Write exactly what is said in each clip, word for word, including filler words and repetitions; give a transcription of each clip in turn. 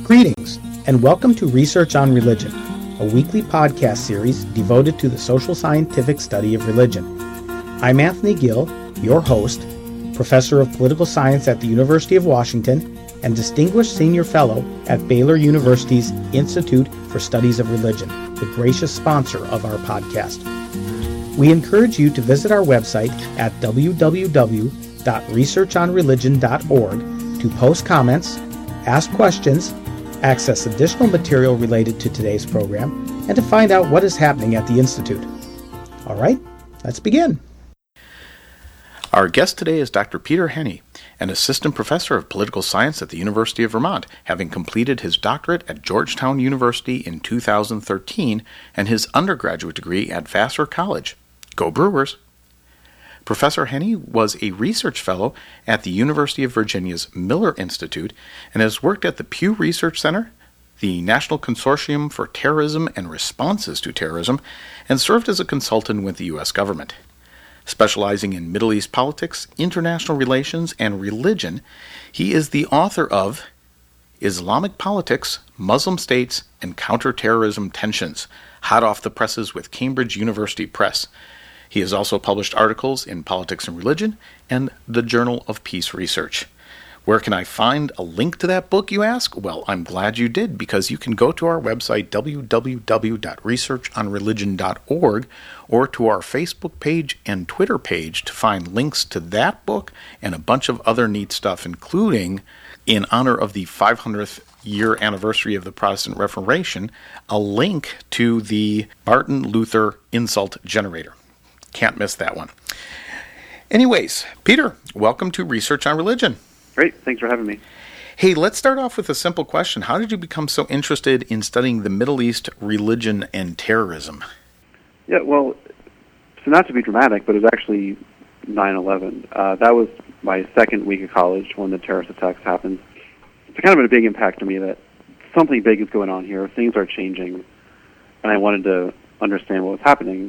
Greetings, and welcome to Research on Religion, a weekly podcast series devoted to the social scientific study of religion. I'm Anthony Gill, your host, Professor of Political Science at the University of Washington and Distinguished Senior Fellow at Baylor University's Institute for Studies of Religion, the gracious sponsor of our podcast. We encourage you to visit our website at w w w dot research on religion dot org to post comments, ask questions, access additional material related to today's program, and to find out what is happening at the Institute. All right, let's begin. Our guest today is Doctor Peter Henne, an assistant professor of political science at the University of Vermont, having completed his doctorate at Georgetown University in two thousand thirteen and his undergraduate degree at Vassar College. Go Brewers! Professor Henne was a research fellow at the University of Virginia's Miller Institute and has worked at the Pew Research Center, the National Consortium for Terrorism and Responses to Terrorism, and served as a consultant with the U S government. Specializing in Middle East politics, international relations, and religion, he is the author of Islamic Politics, Muslim States, and Counterterrorism Tensions, hot off the presses with Cambridge University Press. He has also published articles in Politics and Religion and the Journal of Peace Research. Where can I find a link to that book, you ask? Well, I'm glad you did, because you can go to our website, w w w dot research on religion dot org, or to our Facebook page and Twitter page to find links to that book and a bunch of other neat stuff, including, in honor of the five hundredth year anniversary of the Protestant Reformation, a link to the Martin Luther Insult Generator. Can't miss that one. Anyways, Peter, welcome to Research on Religion. Great. Thanks for having me. Hey, let's start off with a simple question. How did you become so interested in studying the Middle East, religion, and terrorism? Yeah, well, so not to be dramatic, but it was actually nine eleven. Uh, that was my second week of college when the terrorist attacks happened. It's kind of been a big impact to me that something big is going on here. Things are changing, and I wanted to understand what was happening.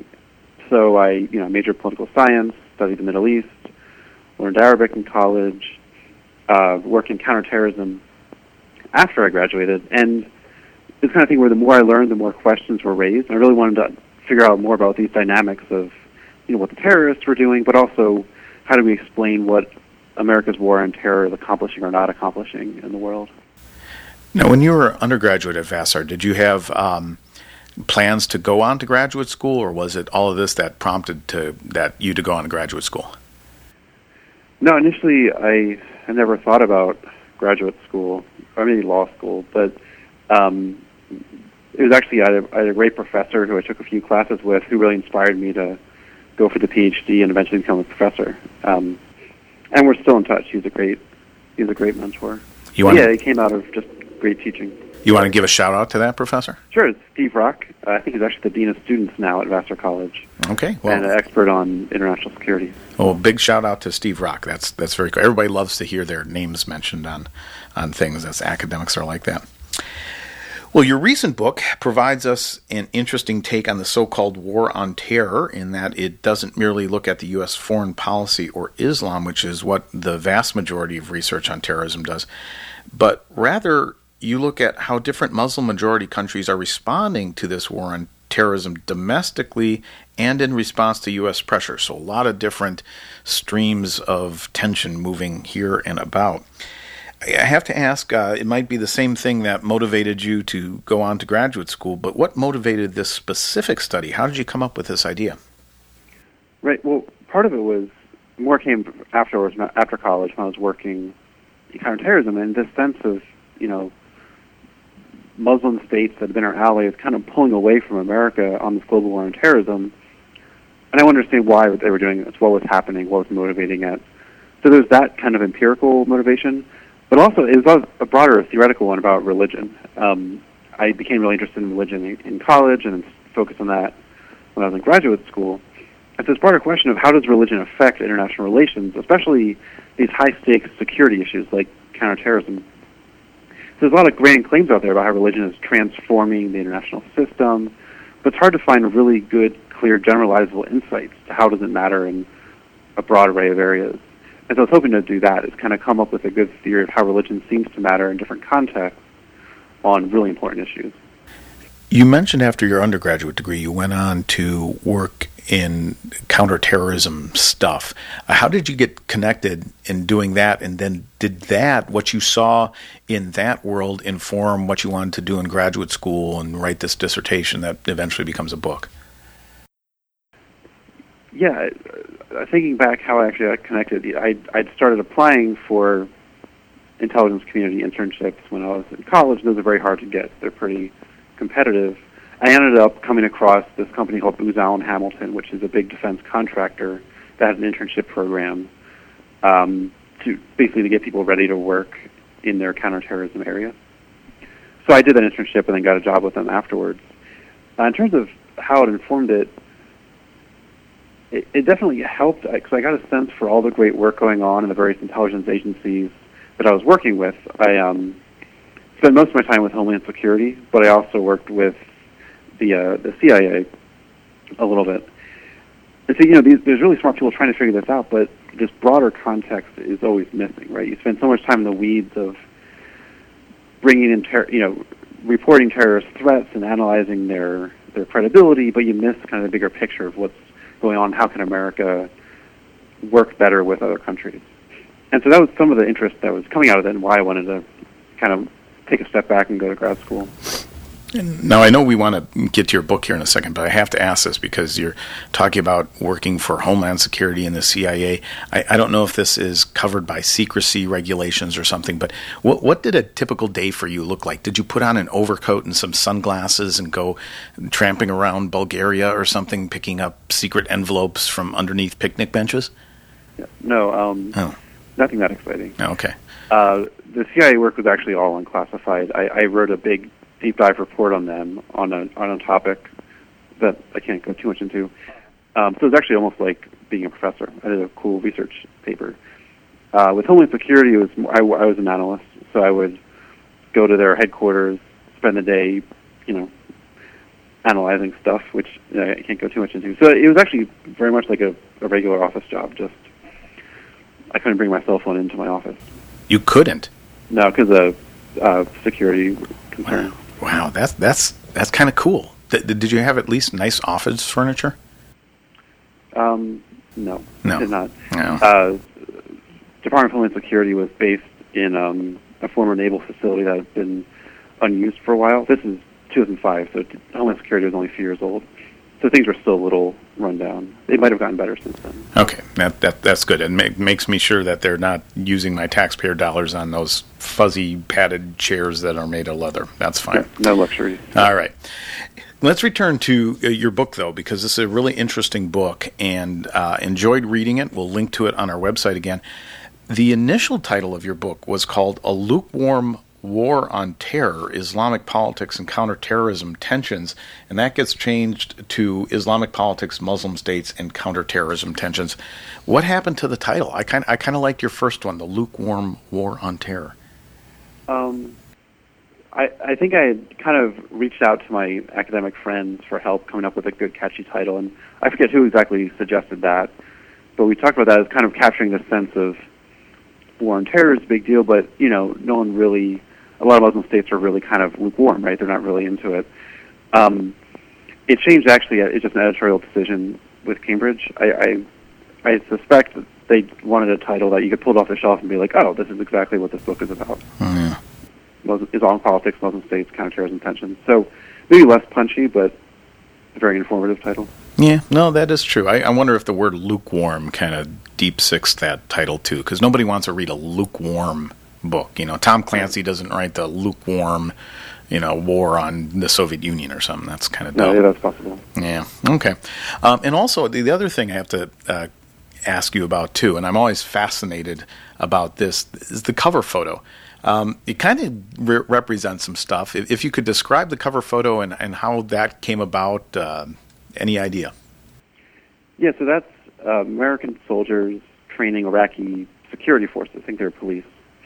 So I, you know, majored in political science, studied the Middle East, learned Arabic in college, uh, worked in counterterrorism after I graduated, and it's the kind of thing where the more I learned, the more questions were raised. And I really wanted to figure out more about these dynamics of, you know, what the terrorists were doing, but also how do we explain what America's war on terror is accomplishing or not accomplishing in the world. Now, when you were undergraduate at Vassar, did you have um, plans to go on to graduate school, or was it all of this that prompted to that you to go on to graduate school? No, initially I, I never thought about graduate school, or maybe law school, but um, it was actually I had, a, I had a great professor who I took a few classes with who really inspired me to go for the PhD and eventually become a professor. Um, and we're still in touch. He's a great, he's a great mentor. You want yeah, he came out of just great teaching. You want to give a shout-out to that professor? Sure, it's Steve Rock. Uh, I think he's actually the Dean of Students now at Vassar College. Okay, well, and an expert on international security. Well, big shout-out to Steve Rock. That's that's very cool. Everybody loves to hear their names mentioned on, on things, as academics are like that. Well, your recent book provides us an interesting take on the so-called war on terror, in that it doesn't merely look at the U S foreign policy or Islam, which is what the vast majority of research on terrorism does, but rather you look at how different Muslim-majority countries are responding to this war on terrorism domestically and in response to U S pressure. So a lot of different streams of tension moving here and about. I have to ask, uh, it might be the same thing that motivated you to go on to graduate school, but what motivated this specific study? How did you come up with this idea? Right. Well, part of it was more came afterwards, after college, when I was working in counterterrorism, and this sense of, you know, Muslim states that have been our allies kind of pulling away from America on this global war on terrorism. And I want to understand why they were doing this, what was happening, what was motivating it. So there's that kind of empirical motivation, but also it was a broader theoretical one about religion. Um, I became really interested in religion in, in college and focused on that when I was in graduate school. It's this broader question of how does religion affect international relations, especially these high-stakes security issues like counterterrorism. There's a lot of grand claims out there about how religion is transforming the international system, but it's hard to find really good, clear, generalizable insights to how does it matter in a broad array of areas. And so I was hoping to do that, is kind of come up with a good theory of how religion seems to matter in different contexts, on really important issues. You mentioned after your undergraduate degree you went on to work in counterterrorism stuff. Uh, how did you get connected in doing that? And then did that, what you saw in that world, inform what you wanted to do in graduate school and write this dissertation that eventually becomes a book? Yeah, uh, thinking back how I actually got connected, I, I'd started applying for intelligence community internships when I was in college. Those are very hard to get. They're pretty competitive. I ended up coming across this company called Booz Allen Hamilton, which is a big defense contractor that has an internship program um, to basically to get people ready to work in their counterterrorism area. So I did that internship and then got a job with them afterwards. Uh, in terms of how it informed it, it, it definitely helped because I got a sense for all the great work going on in the various intelligence agencies that I was working with. I um, spent most of my time with Homeland Security, but I also worked with the uh, the C I A a little bit. And so, you know, these, there's really smart people trying to figure this out, but this broader context is always missing, right? You spend so much time in the weeds of bringing in, ter- you know, reporting terrorist threats and analyzing their, their credibility, but you miss kind of the bigger picture of what's going on. How can America work better with other countries? And so that was some of the interest that was coming out of it and why I wanted to kind of take a step back and go to grad school. Now, I know we want to get to your book here in a second, but I have to ask this because you're talking about working for Homeland Security and the C I A. I, I don't know if this is covered by secrecy regulations or something, but what, what did a typical day for you look like? Did you put on an overcoat and some sunglasses and go tramping around Bulgaria or something, picking up secret envelopes from underneath picnic benches? Yeah, no, um, oh. nothing that exciting. Oh, okay. Uh, the C I A work was actually all unclassified. I, I wrote a big deep dive report on them on a on a topic that I can't go too much into. Um, so it's actually almost like being a professor. I did a cool research paper. Uh, with Homeland Security, it was more, I, I was an analyst, so I would go to their headquarters, spend the day, you know, analyzing stuff, which uh, I can't go too much into. So it was actually very much like a, a regular office job. Just I couldn't bring my cell phone into my office. You couldn't? No, because of uh, security concerns. Wow. Wow, that's that's that's kind of cool. Th- did you have at least nice office furniture? Um, no, no, I did not. No. Uh, Department of Homeland Security was based in um, a former naval facility that had been unused for a while. This is two thousand five, so Homeland Security was only a few years old. So things were still a little run down. They might have gotten better since then. Okay, that, that that's good. It ma- makes me sure that they're not using my taxpayer dollars on those fuzzy padded chairs that are made of leather. That's fine. No, no luxury. All right. Let's return to uh, your book, though, because this is a really interesting book, and uh, enjoyed reading it. We'll link to it on our website again. The initial title of your book was called A Lukewarm War on Terror, Islamic Politics and Counterterrorism Tensions, and that gets changed to Islamic Politics, Muslim States, and Counterterrorism Tensions. What happened to the title? I kind I kind of liked your first one, The Lukewarm War on Terror. Um, I, I think I had kind of reached out to my academic friends for help coming up with a good, catchy title, and I forget who exactly suggested that, but we talked about that as kind of capturing the sense of war on terror is a big deal, but, you know, no one really... A lot of Muslim states are really kind of lukewarm, right? They're not really into it. Um, it changed, actually. It's just an editorial decision with Cambridge. I, I, I suspect that they wanted a title that you could pull it off the shelf and be like, oh, this is exactly what this book is about. Oh, yeah. Muslim, Islamic politics, Muslim states, counterterrorism tensions. So maybe less punchy, but a very informative title. Yeah, no, that is true. I, I wonder if the word lukewarm kind of deep-sixed that title, too, because nobody wants to read a lukewarm book. You know, Tom Clancy doesn't write the lukewarm, you know, war on the Soviet Union or something. That's kind of no, dope. yeah, that's possible. Yeah, okay. Um, and also, the, the other thing I have to uh, ask you about, too, and I'm always fascinated about this, is the cover photo. Um, it kind of re- represents some stuff. If, if you could describe the cover photo and, and how that came about, uh, any idea? Yeah, so that's uh, American soldiers training Iraqi security forces. I think they're police.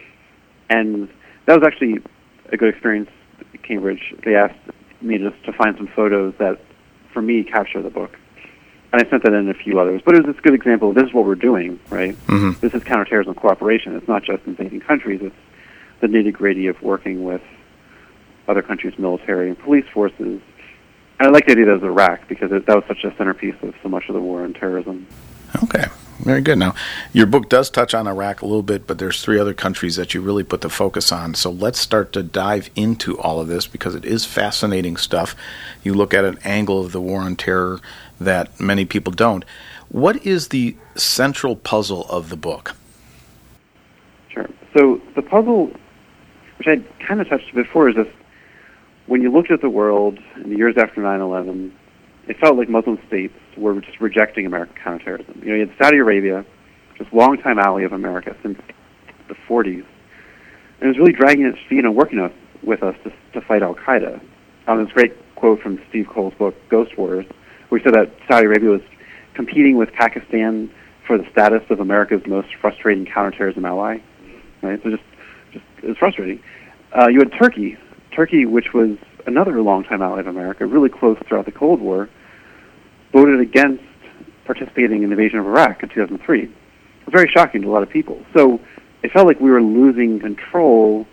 And that was actually a good experience at Cambridge. They asked me just to find some photos that, for me, capture the book. And I sent that in a few others. But it was this good example of this is what we're doing, right? Mm-hmm. This is counterterrorism cooperation. It's not just invading countries. It's the nitty-gritty of working with other countries' military and police forces. And I like the idea that it was Iraq because it, that was such a centerpiece of so much of the war on terrorism. Okay, very good. Now, your book does touch on Iraq a little bit, but there's three other countries that you really put the focus on. So let's start to dive into all of this because it is fascinating stuff. You look at an angle of the war on terror that many people don't. What is the central puzzle of the book? Sure. So the puzzle, which I kind of touched before, is this: when you looked at the world in the years after nine eleven, it felt like Muslim states were just rejecting American counterterrorism. You know, you had Saudi Arabia, just longtime ally of America since the forties, and it was really dragging its feet and working us, with us to, to fight Al-Qaeda. Um, this great quote from Steve Cole's book, Ghost Wars, where he said that Saudi Arabia was competing with Pakistan for the status of America's most frustrating counterterrorism ally. Right? So just, just it was frustrating. Uh, you had Turkey, Turkey, which was another longtime ally of America, really close throughout the Cold War, voted against participating in the invasion of Iraq in two thousand three. It was very shocking to a lot of people. So it felt like we were losing control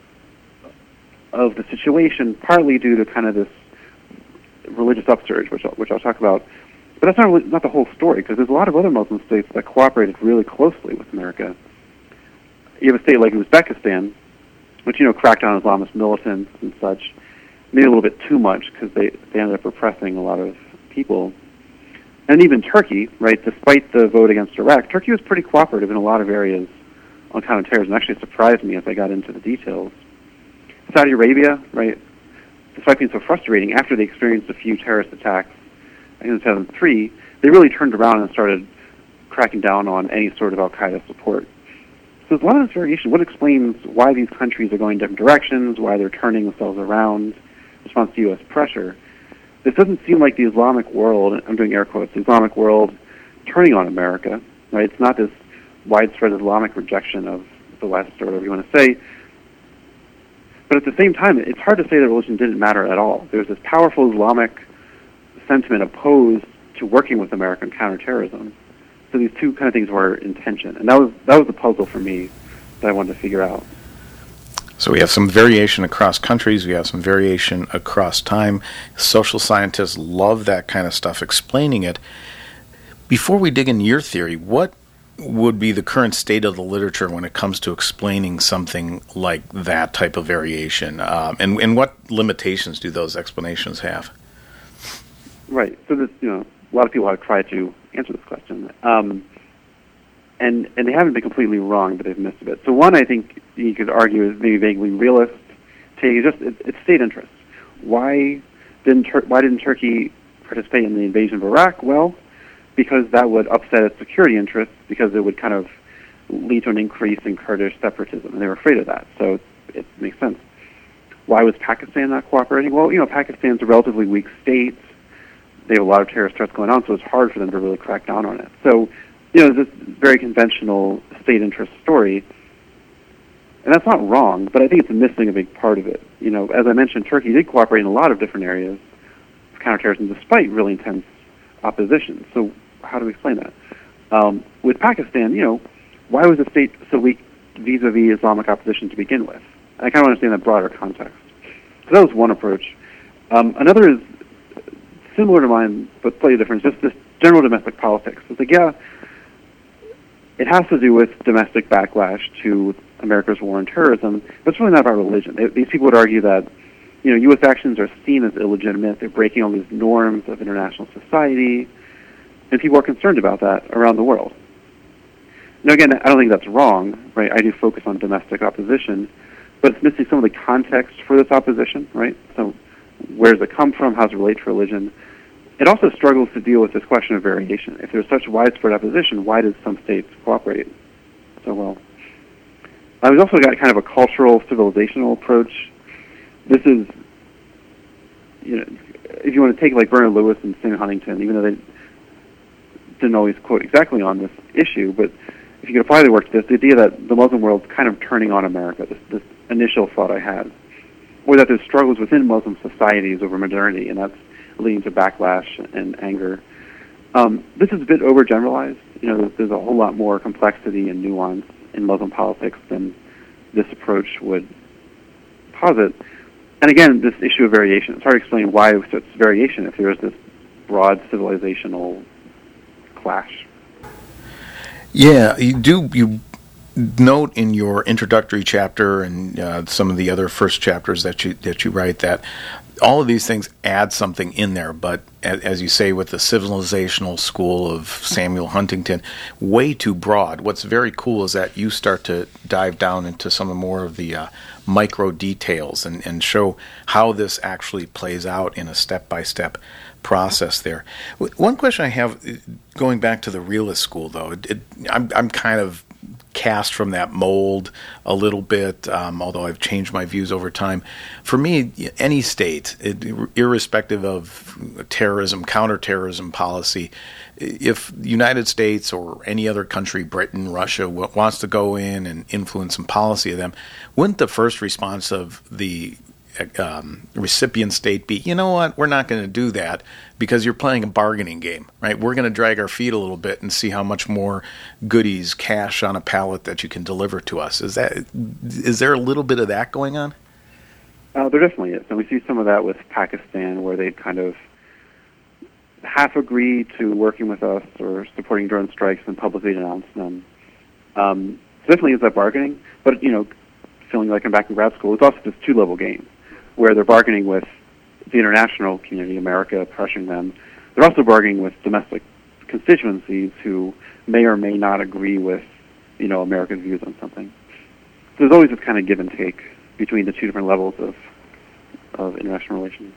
of the situation, partly due to kind of this religious upsurge, which I'll, which I'll talk about. But that's not really, not the whole story, because there's a lot of other Muslim states that cooperated really closely with America. You have a state like Uzbekistan, which, you know, cracked down on Islamist militants and such, maybe a little bit too much because they, they ended up repressing a lot of people. And even Turkey, right, despite the vote against Iraq, Turkey was pretty cooperative in a lot of areas on counterterrorism. Actually, it surprised me as I got into the details. Saudi Arabia, right, despite being so frustrating, after they experienced a few terrorist attacks in two thousand three, they really turned around and started cracking down on any sort of al-Qaeda support. So there's a lot of this variation. What explains why these countries are going different directions, why they're turning themselves around in response to U S pressure? This doesn't seem like the Islamic world, I'm doing air quotes, the Islamic world turning on America, right? It's not this widespread Islamic rejection of the West, or whatever you want to say. But at the same time, it's hard to say that religion didn't matter at all. There's this powerful Islamic sentiment opposed to working with American counterterrorism. So these two kind of things were in tension. And that was that was the puzzle for me that I wanted to figure out. So we have some variation across countries, we have some variation across time. Social scientists love that kind of stuff, explaining it. Before we dig into your theory, what would be the current state of the literature when it comes to explaining something like that type of variation? Um, and, and what limitations do those explanations have? Right. So this, you know, a lot of people have tried to answer this question. Um, And and they haven't been completely wrong, but they've missed a bit. So one, I think you could argue, is maybe vaguely realist take. It's just it, it's state interest. Why didn't Tur- why didn't Turkey participate in the invasion of Iraq? Well, because that would upset its security interests, because it would kind of lead to an increase in Kurdish separatism, and they were afraid of that. So it makes sense. Why was Pakistan not cooperating? Well, you know, Pakistan's a relatively weak state. They have a lot of terrorist threats going on, so it's hard for them to really crack down on it. So, you know, this very conventional state interest story, and that's not wrong, but I think it's missing a big part of it. You know, as I mentioned, Turkey did cooperate in a lot of different areas of counterterrorism despite really intense opposition. So how do we explain that? Um, with Pakistan, you know, why was the state so weak vis-a-vis Islamic opposition to begin with? And I kind of understand that broader context. So that was one approach. Um, another is similar to mine, but slightly different, just this general domestic politics. It's like, yeah, it has to do with domestic backlash to America's war on terrorism, but it's really not about religion. They, these people would argue that, you know, U S actions are seen as illegitimate. They're breaking all these norms of international society, and people are concerned about that around the world. Now, again, I don't think that's wrong, right? I do focus on domestic opposition, but it's missing some of the context for this opposition, right? So where does it come from? How does it relate to religion? It also struggles to deal with this question of variation. If there's such widespread opposition, why did some states cooperate so well? Uh, we've also got kind of a cultural, civilizational approach. This is, you know, if you want to take like Bernard Lewis and Samuel Huntington, even though they didn't always quote exactly on this issue, but if you could apply their work to this, the idea that the Muslim world's kind of turning on America, this, this initial thought I had, or that there's struggles within Muslim societies over modernity, and that's leading to backlash and anger. Um, this is a bit overgeneralized. You know, there's, there's a whole lot more complexity and nuance in Muslim politics than this approach would posit. and again, this issue of variation, it's hard to explain why it's variation if there's this broad civilizational clash. Yeah, you do, you note in your introductory chapter and uh, some of the other first chapters that you that you write that all of these things add something in there, but as you say, with the civilizational school of Samuel Huntington, way too broad. What's very cool is that you start to dive down into some of more of the uh, micro details and, and show how this actually plays out in a step-by-step process there. One question I have, going back to the realist school, though, it, it, I'm, I'm kind of cast from that mold a little bit, um, although I've changed my views over time. For me, any state, it, irrespective of terrorism, counterterrorism policy, if the United States or any other country, Britain, Russia, w- wants to go in and influence some policy of them, wouldn't the first response of the Um, recipient state be, you know what, we're not going to do that because you're playing a bargaining game, right? We're going to drag our feet a little bit and see how much more goodies, cash on a pallet that you can deliver to us. Is that, is there a little bit of that going on? Uh, there definitely is. And we see some of that with Pakistan, where they kind of half agree to working with us or supporting drone strikes and publicly announce them. Um, so definitely is that bargaining. But, you know, feeling like I'm back in grad school, it's also this two-level game, where they're bargaining with the international community, America, pressuring them. They're also bargaining with domestic constituencies who may or may not agree with, you know, America's views on something. So there's always this kind of give and take between the two different levels of of international relations.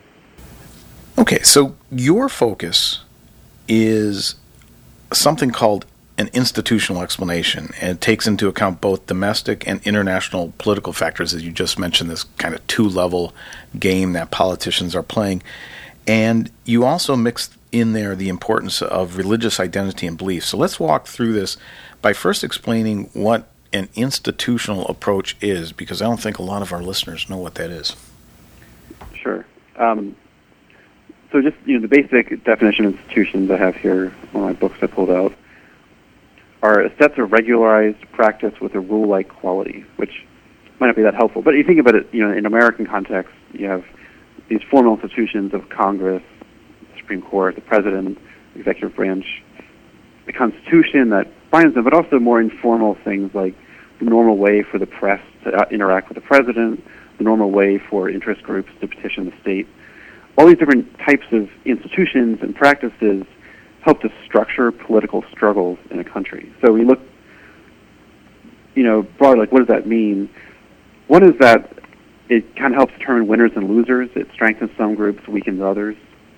Okay, so your focus is something called an institutional explanation, and it takes into account both domestic and international political factors, as you just mentioned, this kind of two-level game that politicians are playing. And you also mix in there the importance of religious identity and belief. So let's walk through this by first explaining what an institutional approach is, because I don't think a lot of our listeners know what that is. Sure. Um, so just, you know, the basic definition of institutions I have here, one of my books I pulled out, are sets of regularized practice with a rule-like quality, which might not be that helpful. But you think about it, you know, in American context, you have these formal institutions of Congress, the Supreme Court, the President, the executive branch, the Constitution that binds them, but also more informal things like the normal way for the press to interact with the President, the normal way for interest groups to petition the state. All these different types of institutions and practices help to structure political struggles in a country. So we look, you know, broadly, like, what does that mean? One is that it kind of helps determine winners and losers. It strengthens some groups, weakens others.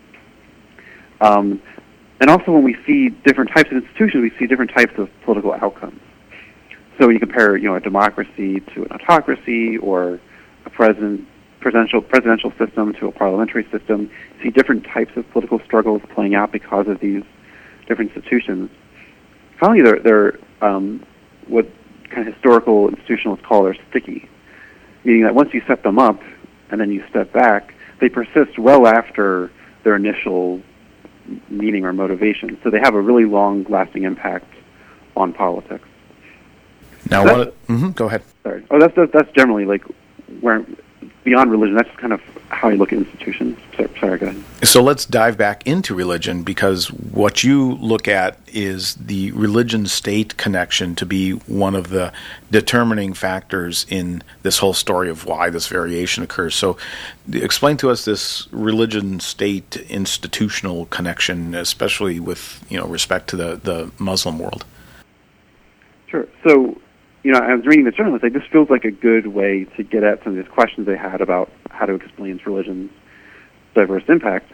Um, and also when we see different types of institutions, we see different types of political outcomes. So you compare, you know, a democracy to an autocracy, or a president, presidential presidential system to a parliamentary system. You see different types of political struggles playing out because of these different institutions. Finally, they're, they're um, what kind of historical institutionalists call they're sticky, meaning that once you set them up and then you step back, they persist well after their initial meaning or motivation. So they have a really long-lasting impact on politics. Now, so what? Mm-hmm, go ahead. Sorry. Oh, that's, that's that's generally like where beyond religion. That's kind of how you look at institutions. Sorry, sorry, go ahead. So let's dive back into religion, because what you look at is the religion-state connection to be one of the determining factors in this whole story of why this variation occurs. So explain to us this religion-state institutional connection, especially with, you know, respect to the, the Muslim world. Sure. So, you know, I was reading this journal, like, this feels like a good way to get at some of these questions they had about how to explain religion's diverse impact.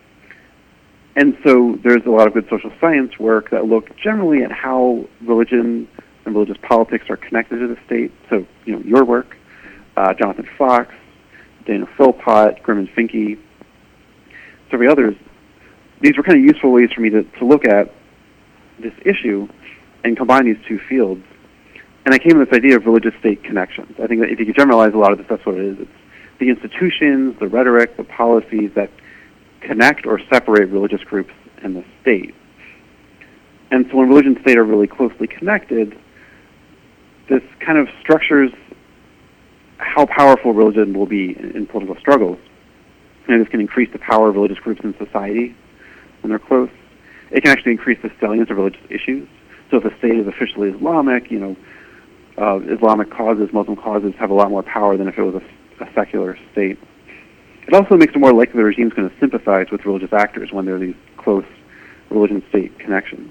And so there's a lot of good social science work that look generally at how religion and religious politics are connected to the state. So, you know, your work, uh, Jonathan Fox, Dana Philpott, Grimm and Finke, several others, these were kind of useful ways for me to, to look at this issue and combine these two fields. And I came with this idea of religious-state connections. I think that if you could generalize a lot of this, that's what it is. It's the institutions, the rhetoric, the policies that connect or separate religious groups and the state. And so when religion and state are really closely connected, this kind of structures how how powerful religion will be in, in political struggles. And this can increase the power of religious groups in society when they're close. It can actually increase the salience of religious issues. So if a state is officially Islamic, you know, uh, Islamic causes, Muslim causes have a lot more power than if it was a, a secular state. It also makes it more likely the regime is going to sympathize with religious actors when there are these close religion-state connections.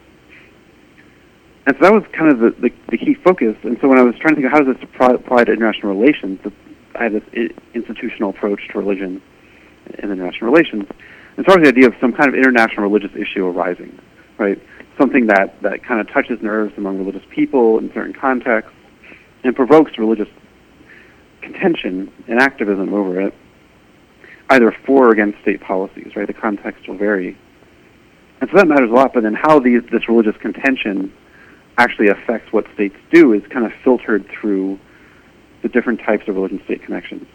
And so that was kind of the, the, the key focus. And so when I was trying to think of how does this apply, apply to international relations, I had this I- institutional approach to religion in international relations. And so the idea of some kind of international religious issue arising, right? Something that, that kind of touches nerves among religious people in certain contexts and provokes religious contention and activism over it, either for or against state policies, right? The context will vary. And so that matters a lot, but then how these, this religious contention actually affects what states do is kind of filtered through the different types of religion-state connections.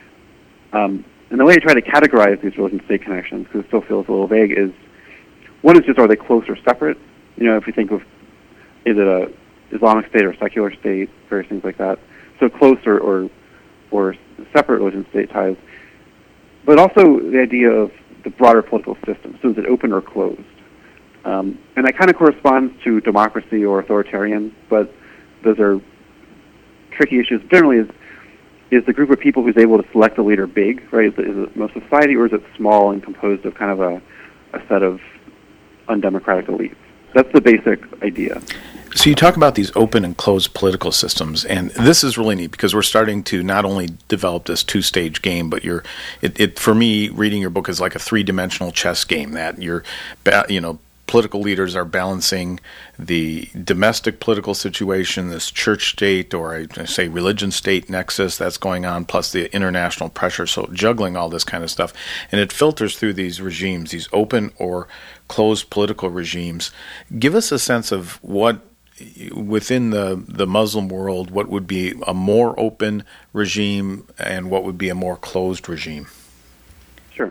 Um, and the way I try to categorize these religion-state connections, because it still feels a little vague, is one is just, are they close or separate? You know, if you think of, is it a Islamic state or a secular state, various things like that. So close or, or, or separate religion-state ties. But also the idea of the broader political system. So is it open or closed? Um, and that kind of corresponds to democracy or authoritarian, but those are tricky issues. Generally, is is the group of people who's able to select a leader big, right? Is it, is it most of society, or is it small and composed of kind of a, a set of undemocratic elites? That's the basic idea. So you talk about these open and closed political systems, and this is really neat because we're starting to not only develop this two-stage game, but you're it, it for me reading your book is like a three-dimensional chess game that you're you know political leaders are balancing the domestic political situation, this church-state or I say religion-state nexus that's going on, plus the international pressure, so juggling all this kind of stuff. And it filters through these regimes, these open or closed political regimes. Give us a sense of what, within the, the Muslim world, what would be a more open regime and what would be a more closed regime? Sure.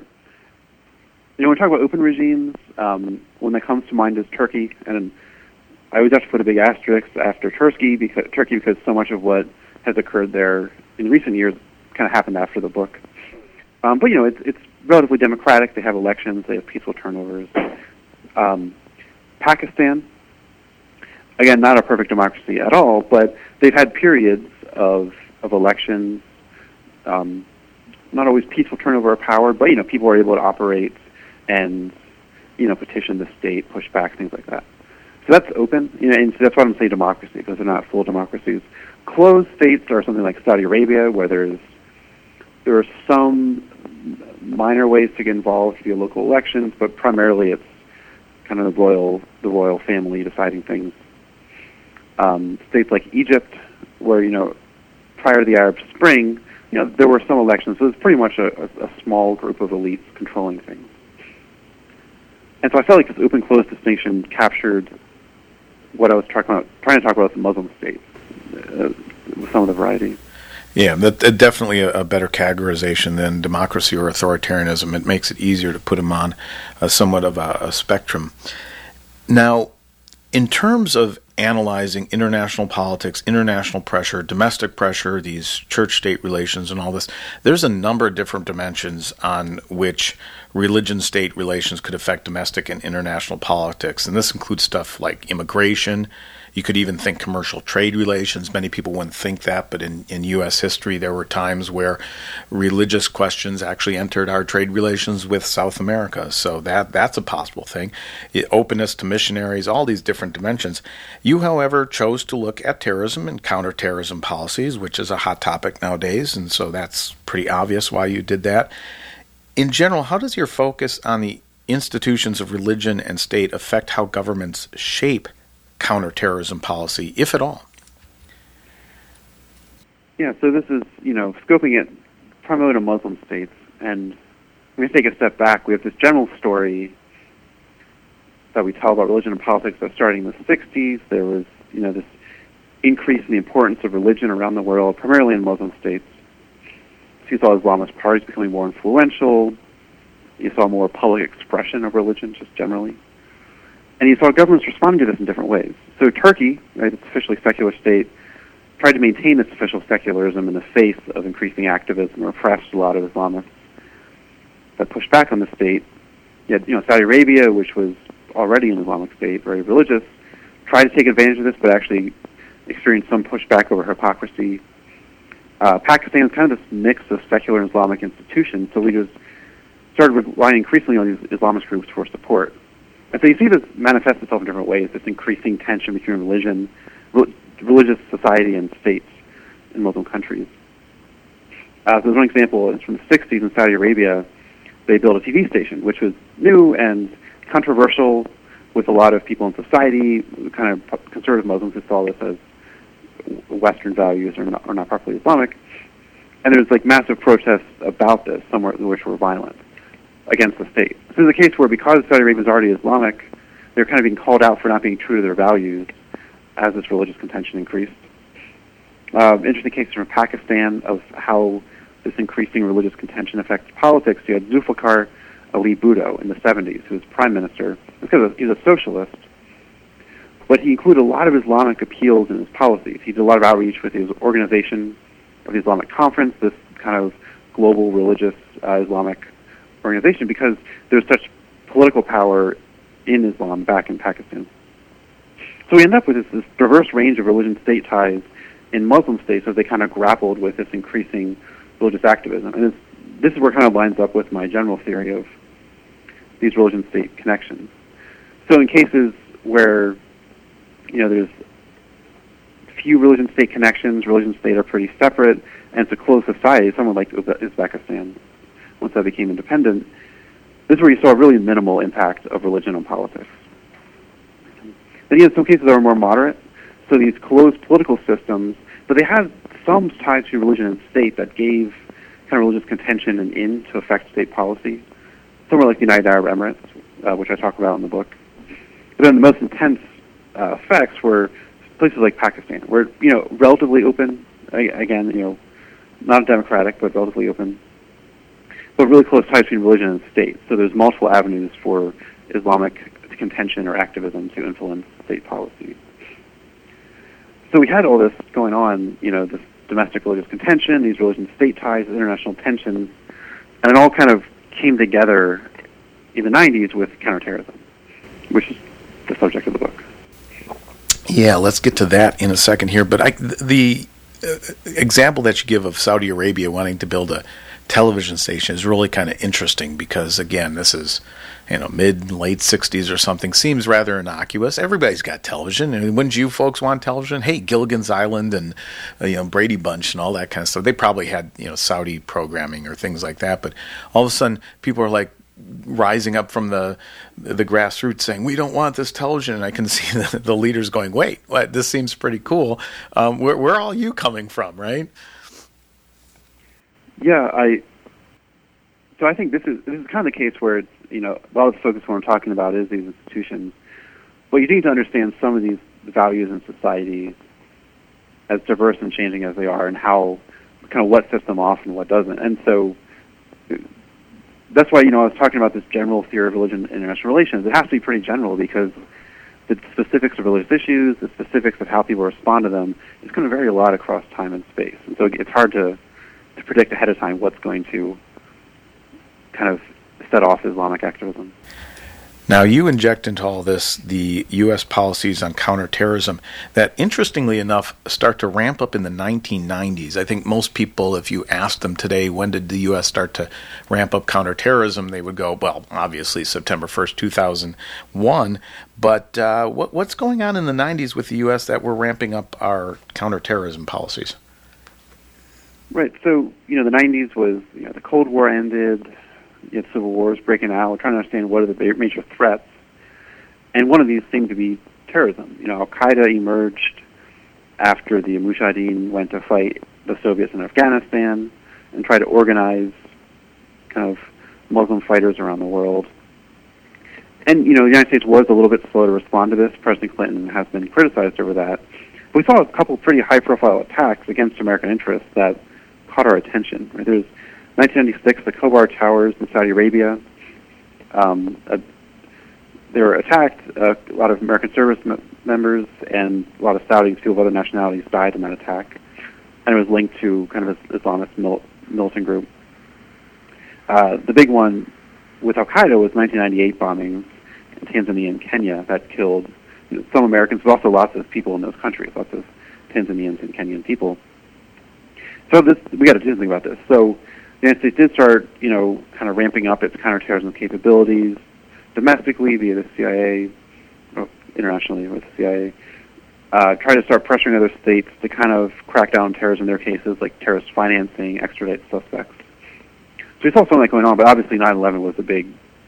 You know, when we talk about open regimes, um, one that comes to mind is Turkey, and I always have to put a big asterisk after Turkey because Turkey because so much of what has occurred there in recent years kind of happened after the book. Um, but you know, it's it's relatively democratic. They have elections. They have peaceful turnovers. Um, Pakistan, again, not a perfect democracy at all, but they've had periods of of elections. Um, not always peaceful turnover of power, but you know, people are able to operate and you know petition the state, push back, things like that. So that's open, you know, and so that's why I'm saying democracy, because they're not full democracies. Closed states are something like Saudi Arabia, where there's there are some minor ways to get involved via local elections, but primarily it's kind of the royal the royal family deciding things. Um, states like Egypt, where you know prior to the Arab Spring, you know there were some elections, so it's pretty much a, a, a small group of elites controlling things. And so I felt like this open-closed distinction captured what I was talking about, trying to talk about the Muslim states, uh, with some of the variety. Yeah, that, that definitely a, a better categorization than democracy or authoritarianism. It makes it easier to put them on a somewhat of a, a spectrum. Now, in terms of analyzing international politics, international pressure, domestic pressure, these church-state relations and all this, there's a number of different dimensions on which religion-state relations could affect domestic and international politics. And this includes stuff like immigration. You could even think commercial trade relations. Many people wouldn't think that, but in, in U S history there were times where religious questions actually entered our trade relations with South America. So that that's a possible thing. It, openness to missionaries, all these different dimensions. You, however, chose to look at terrorism and counterterrorism policies, which is a hot topic nowadays, and so that's pretty obvious why you did that. In general, how does your focus on the institutions of religion and state affect how governments shape counterterrorism policy, if at all? Yeah, so this is, you know, scoping it primarily to Muslim states. And when we take a step back, we have this general story that we tell about religion and politics that starting in the sixties, there was, you know, this increase in the importance of religion around the world, primarily in Muslim states. So you saw Islamist parties becoming more influential. You saw more public expression of religion, just generally. And you saw governments responding to this in different ways. So Turkey, right, it's officially a secular state, tried to maintain its official secularism in the face of increasing activism, repressed a lot of Islamists that pushed back on the state. Yet, you know, Saudi Arabia, which was already an Islamic state, very religious, tried to take advantage of this, but actually experienced some pushback over hypocrisy. Uh, Pakistan is kind of this mix of secular and Islamic institutions, so leaders started relying increasingly on these Islamist groups for support. And so you see this manifest itself in different ways, this increasing tension between religion, re- religious society and states in Muslim countries. Uh, so there's one example, it's from the sixties in Saudi Arabia. They built a T V station, which was new and controversial with a lot of people in society, kind of conservative Muslims who saw this as Western values are not, are not properly Islamic. And there's like massive protests about this, some which were violent, against the state. This is a case where because Saudi Arabia is already Islamic, they're kind of being called out for not being true to their values as this religious contention increased. Uh, interesting cases from Pakistan of how this increasing religious contention affects politics. You had Zulfikar Ali Bhutto in the seventies, who was prime minister. Because he's a socialist, but he included a lot of Islamic appeals in his policies. He did a lot of outreach with his organization of the Islamic Conference, this kind of global religious uh, Islamic organization, because there's such political power in Islam back in Pakistan. So we end up with this, this diverse range of religion-state ties in Muslim states as they kind of grappled with this increasing religious activism. And this, this is where it kind of lines up with my general theory of these religion-state connections. So in cases where, you know, there's few religion-state connections, religion-state are pretty separate, and it's a closed society, someone like Uzbekistan, once that became independent, this is where you saw a really minimal impact of religion on politics. Then you have some cases that are more moderate, so these closed political systems, but they had some ties to religion and state that gave kind of religious contention and in to affect state policy. Somewhere like the United Arab Emirates, uh, which I talk about in the book. But then the most intense uh, effects were places like Pakistan, where, you know, relatively open, again, you know, not democratic, but relatively open, but really close ties between religion and state. So there's multiple avenues for Islamic contention or activism to influence state policy. So we had all this going on, you know, this domestic religious contention, these religion-state ties, international tensions, and it all kind of came together in the nineties with counterterrorism, which is the subject of the book. Yeah, let's get to that in a second here. But I, the uh, example that you give of Saudi Arabia wanting to build a television station is really kind of interesting because, again, this is, you know, mid, late sixties or something. Seems rather innocuous. Everybody's got television. And wouldn't you folks want television? Hey, Gilligan's Island and, uh, you know, Brady Bunch and all that kind of stuff. They probably had, you know, Saudi programming or things like that. But all of a sudden, people are like, rising up from the the grassroots saying, we don't want this television. And I can see the, the leaders going, wait, what? This seems pretty cool. Um, where, where are all you coming from, right? Yeah, I. So I think this is this is kind of the case where it's, you know, a lot of the focus what I'm talking about is these institutions. But you need to understand some of these values in society, as diverse and changing as they are, and how, kind of what sets them off and what doesn't. And so that's why, you know, I was talking about this general theory of religion and international relations. It has to be pretty general because the specifics of religious issues, the specifics of how people respond to them, is going to vary a lot across time and space. And so it's hard to, to predict ahead of time what's going to kind of set off Islamic activism. Now, you inject into all this the U S policies on counterterrorism that, interestingly enough, start to ramp up in the nineteen nineties. I think most people, if you asked them today, when did the U S start to ramp up counterterrorism, they would go, well, obviously September first, two thousand one. But uh, what, what's going on in the nineties with the U S that we're ramping up our counterterrorism policies? Right. So, you know, the nineties was, you know, the Cold War ended. You had civil wars breaking out. We're trying to understand what are the major threats. And one of these seemed to be terrorism. You know, Al-Qaeda emerged after the Mujahideen went to fight the Soviets in Afghanistan and try to organize kind of Muslim fighters around the world. And, you know, the United States was a little bit slow to respond to this. President Clinton has been criticized over that. But we saw a couple pretty high-profile attacks against American interests that caught our attention. Right? There's nineteen ninety-six, the Khobar Towers in Saudi Arabia. Um, uh, they were attacked. Uh, a lot of American service m- members and a lot of Saudis, people of other nationalities, died in that attack, and it was linked to kind of an Islamist mil- militant group. Uh, the big one with Al Qaeda was nineteen ninety-eight bombings in Tanzania and Kenya that killed you know, some Americans, but also lots of people in those countries, lots of Tanzanians and Kenyan people. So this, we got to do something about this. So the United States did start, you know, kind of ramping up its counterterrorism capabilities domestically via the C I A, or internationally with the C I A. Uh, try to start pressuring other states to kind of crack down on terrorism in their cases, like terrorist financing, extradite suspects. So we saw some of that going on, but obviously nine eleven was a big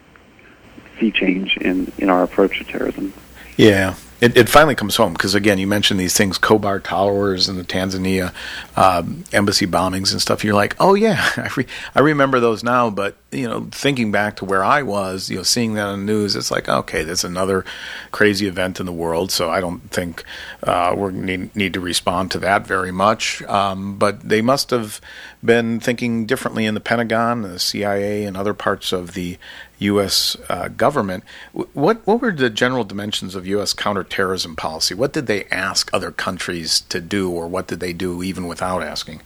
sea change in, in our approach to terrorism. Yeah. It, it finally comes home because, again, you mentioned these things, Kobar Towers and the Tanzania um, embassy bombings and stuff. You're like, oh, yeah, I, re- I remember those now. But, you know, thinking back to where I was, you know, seeing that on the news, it's like, okay, there's another crazy event in the world. So I don't think uh, we need, need to respond to that very much. Um, but they must have been thinking differently in the Pentagon, the C I A, and other parts of the U S uh, government. What what were the general dimensions of U S counterterrorism policy? What did they ask other countries to do, or what did they do even without asking?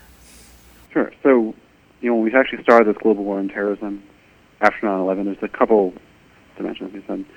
Sure. So, you know, when we actually started this global war on terrorism after nine eleven, there's a couple dimensions we said.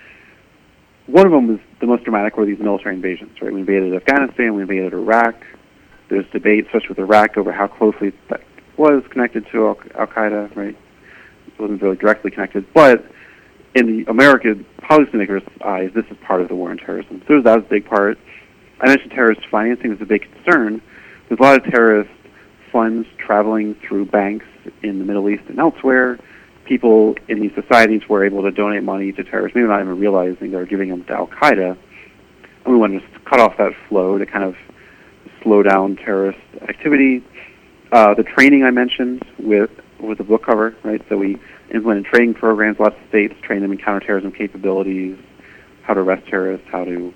One of them was the most dramatic were these military invasions, right? We invaded Afghanistan, we invaded Iraq. There's debate, especially with Iraq, over how closely that was connected to Al- Al-Qaeda, right? It wasn't really directly connected, but in the American policymakers' eyes, this is part of the war on terrorism. So that was a big part. I mentioned terrorist financing was a big concern. There's a lot of terrorist funds traveling through banks in the Middle East and elsewhere. People in these societies were able to donate money to terrorists, maybe not even realizing they were giving them to Al-Qaeda. And we wanted to cut off that flow to kind of slow down terrorist activity. Uh, the training I mentioned with with the book cover, right? So we implemented training programs. Lots of states train them in counterterrorism capabilities, how to arrest terrorists, how to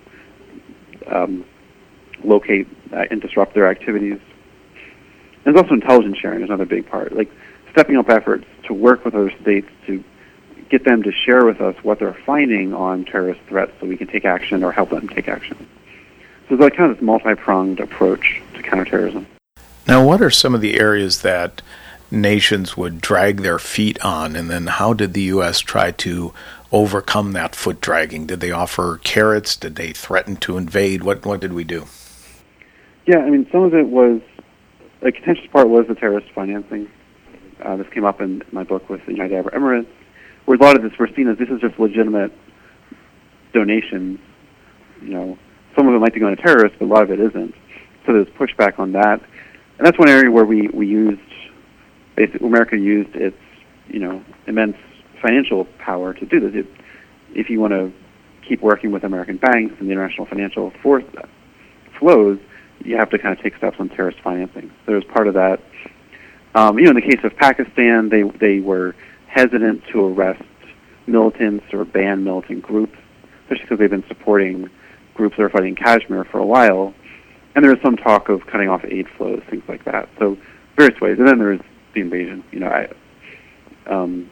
um, locate uh, and disrupt their activities. And there's also intelligence sharing is another big part, like stepping up efforts to work with other states to get them to share with us what they're finding on terrorist threats so we can take action or help them take action. So it's like kind of this multi-pronged approach to counterterrorism. Now, what are some of the areas that nations would drag their feet on, and then how did the U S try to overcome that foot dragging? Did they offer carrots? Did they threaten to invade? What what did we do? Yeah, I mean, some of it was, a contentious part was the terrorist financing. Uh, this came up in my book with the United Arab Emirates, where a lot of this were seen as this is just legitimate donations. You know, some of it might be going to terrorists, but a lot of it isn't. So there's pushback on that. And that's one area where we, we used, basically, America used its, you know, immense financial power to do this. It, if you want to keep working with American banks and the international financial force flows, you have to kind of take steps on terrorist financing. So there's part of that. Um, you know, in the case of Pakistan, they they were hesitant to arrest militants or ban militant groups, especially because they've been supporting groups that are fighting in Kashmir for a while. And there was some talk of cutting off aid flows, things like that. So various ways. And then there was the invasion. You know, I, um,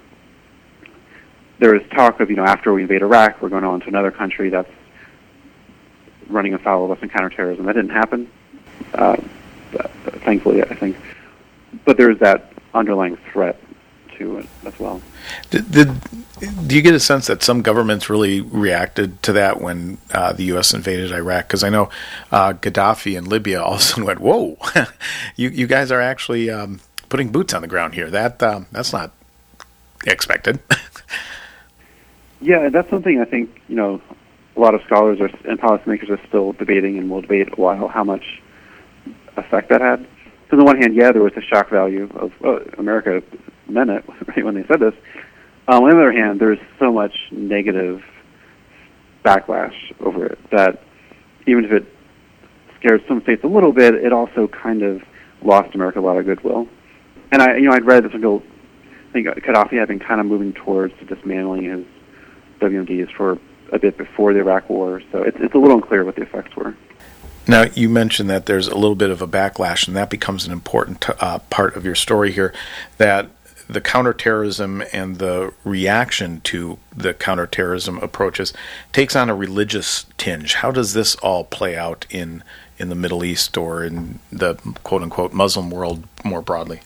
there was talk of, you know, after we invade Iraq, we're going on to another country that's running afoul of us in counterterrorism. That didn't happen, uh, thankfully, I think. But there's that underlying threat to it as well. Did, did do you get a sense that some governments really reacted to that when uh, the U S invaded Iraq? Because I know uh, Gaddafi in Libya all of a sudden went, "Whoa, you you guys are actually um, putting boots on the ground here. That um, that's not expected." Yeah, that's something I think, you know, a lot of scholars are, and policymakers are still debating, and will debate a while how much effect that had. So on the one hand, yeah, there was a shock value of oh, America meant it right when they said this. Um, on the other hand, there's so much negative backlash over it that even if it scared some states a little bit, it also kind of lost America a lot of goodwill. And I, you know, I'd read this until I think Gaddafi had been kind of moving towards dismantling his W M Ds for a bit before the Iraq War, so it's it's a little unclear what the effects were. Now, you mentioned that there's a little bit of a backlash, and that becomes an important uh, part of your story here, that the counterterrorism and the reaction to the counterterrorism approaches takes on a religious tinge. How does this all play out in, in the Middle East or in the quote-unquote Muslim world more broadly?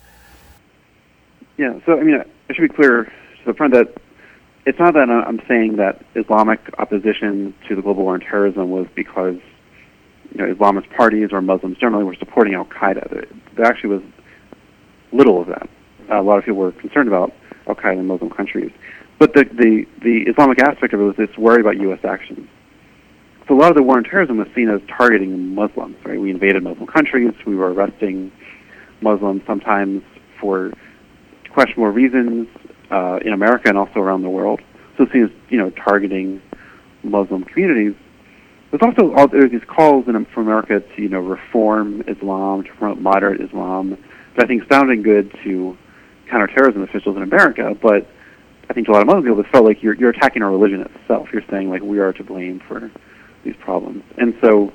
Yeah, so, I mean, I should be clear to the front that it's not that I'm saying that Islamic opposition to the global war on terrorism was because, you know, Islamist parties or Muslims generally were supporting Al-Qaeda. There, there actually was little of that. Uh, a lot of people were concerned about Al-Qaeda in Muslim countries. But the, the, the Islamic aspect of it was this worry about U S actions. So a lot of the war on terrorism was seen as targeting Muslims, right? We invaded Muslim countries. We were arresting Muslims sometimes for questionable reasons uh, in America and also around the world. So it's seen as, you know, targeting Muslim communities. There's also all, there's these calls in, from America to, you know, reform Islam, to promote moderate Islam, that I think sounding good to counterterrorism officials in America, but I think to a lot of Muslim people, it felt like you're, you're attacking our religion itself. You're saying, like, we are to blame for these problems. And so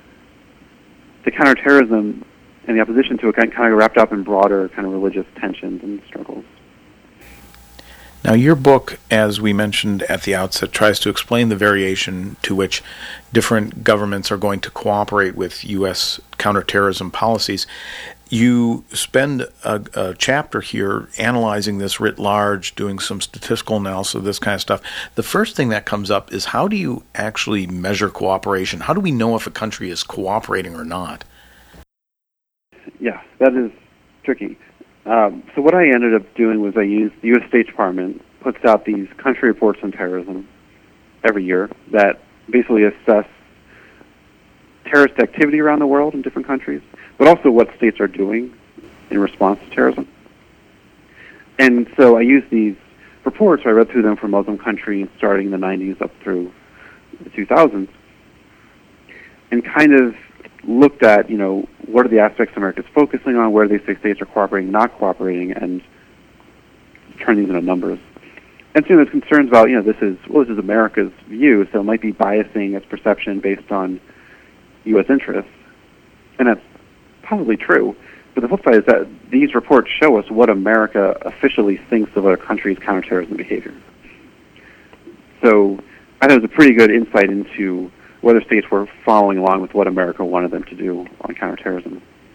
the counterterrorism and the opposition to it kind of wrapped up in broader kind of religious tensions and struggles. Now, your book, as we mentioned at the outset, tries to explain the variation to which different governments are going to cooperate with U S counterterrorism policies. You spend a, a chapter here analyzing this writ large, doing some statistical analysis of this kind of stuff. The first thing that comes up is, how do you actually measure cooperation? How do we know if a country is cooperating or not? Yeah, that is tricky. Um, so what I ended up doing was I used the U S State Department puts out these country reports on terrorism every year that basically assess terrorist activity around the world in different countries, but also what states are doing in response to terrorism. And so I used these reports, I read through them for Muslim countries starting in the nineties up through the two thousands, and kind of looked at, you know, what are the aspects America's focusing on, where these six states are cooperating, not cooperating, and turn these into numbers. And so there's concerns about, you know, this is, well, this is America's view, so it might be biasing its perception based on U S interests. And that's probably true. But the flip side is that these reports show us what America officially thinks of a country's counterterrorism behavior. So I thought it was a pretty good insight into whether states were following along with what America wanted them to do on counterterrorism.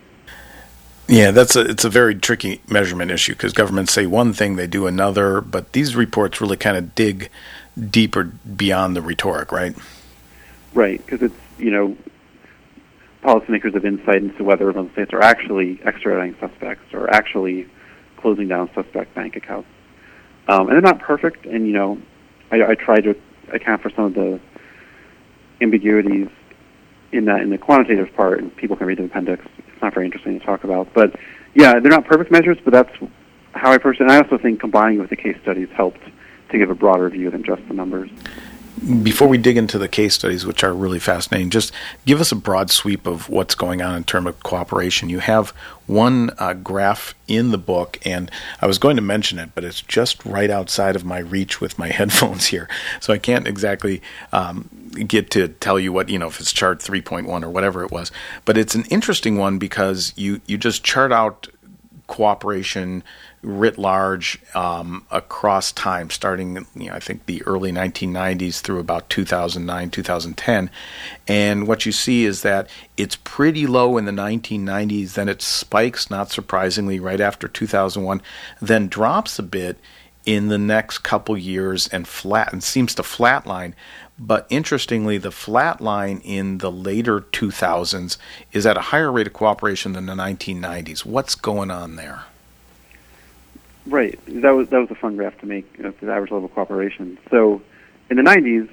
Yeah, that's a, it's a very tricky measurement issue because governments say one thing, they do another, but these reports really kind of dig deeper beyond the rhetoric, right? Right, because it's, you know, policymakers have insight into whether Muslim states are actually extraditing suspects or actually closing down suspect bank accounts. Um, and they're not perfect, and, you know, I, I try to account for some of the ambiguities in that in the quantitative part, and people can read the appendix. It's not very interesting to talk about. But, yeah, they're not perfect measures, but that's how I approach it. And I also think combining with the case studies helped to give a broader view than just the numbers. Before we dig into the case studies, which are really fascinating, just give us a broad sweep of what's going on in terms of cooperation. You have one uh, graph in the book, and I was going to mention it, but it's just right outside of my reach with my headphones here, so I can't exactly um, get to tell you what, you know, if it's chart three point one or whatever it was. But it's an interesting one because you, you just chart out cooperation writ large um, across time, starting, you know, I think the early nineteen nineties through about two thousand nine, two thousand ten. And what you see is that it's pretty low in the nineteen nineties, then it spikes, not surprisingly, right after two thousand one, then drops a bit in the next couple years and flat and seems to flatline. But interestingly, the flat line in the later two thousands is at a higher rate of cooperation than the nineteen nineties. What's going on there? Right. That was that was a fun graph to make, you know, the average level of cooperation. So in the nineties,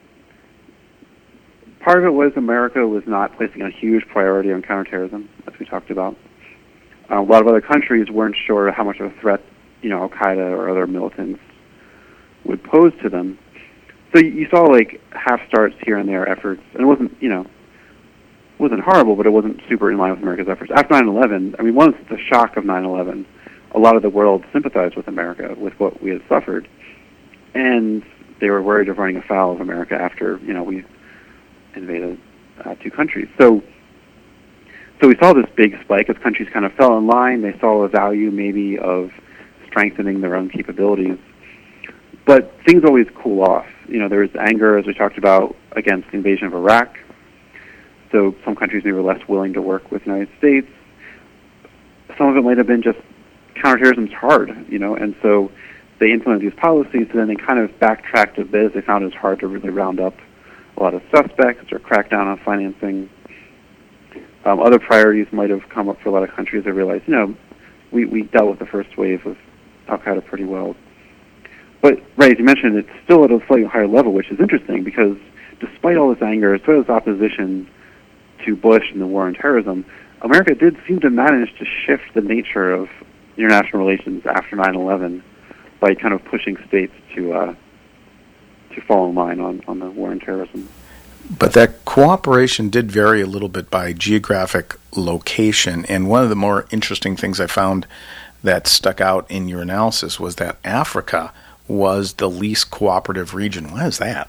part of it was America was not placing a huge priority on counterterrorism, as we talked about. Uh, a lot of other countries weren't sure how much of a threat, you know, Al-Qaeda or other militants would pose to them. So you saw, like, half-starts here and there efforts, and it wasn't, you know, it wasn't horrible, but it wasn't super in line with America's efforts. After nine eleven, I mean, once the shock of nine eleven, a lot of the world sympathized with America, with what we had suffered, and they were worried of running afoul of America after, you know, we invaded uh, two countries. So, so we saw this big spike as countries kind of fell in line. They saw a value maybe of strengthening their own capabilities. But things always cool off. You know, there's anger, as we talked about, against the invasion of Iraq. So some countries maybe were less willing to work with the United States. Some of it might have been just counterterrorism's hard, you know, and so they implemented these policies, and then they kind of backtracked a bit as they found it was hard to really round up a lot of suspects or crack down on financing. Um, other priorities might have come up for a lot of countries. They realized, you know, we, we dealt with the first wave of al-Qaeda pretty well. But, right, as you mentioned, it's still at a slightly higher level, which is interesting because despite all this anger, despite all this opposition to Bush and the war on terrorism, America did seem to manage to shift the nature of international relations after nine eleven by kind of pushing states to uh, to fall in line on, on the war on terrorism. But that cooperation did vary a little bit by geographic location, and one of the more interesting things I found that stuck out in your analysis was that Africa was the least cooperative region. Why is that?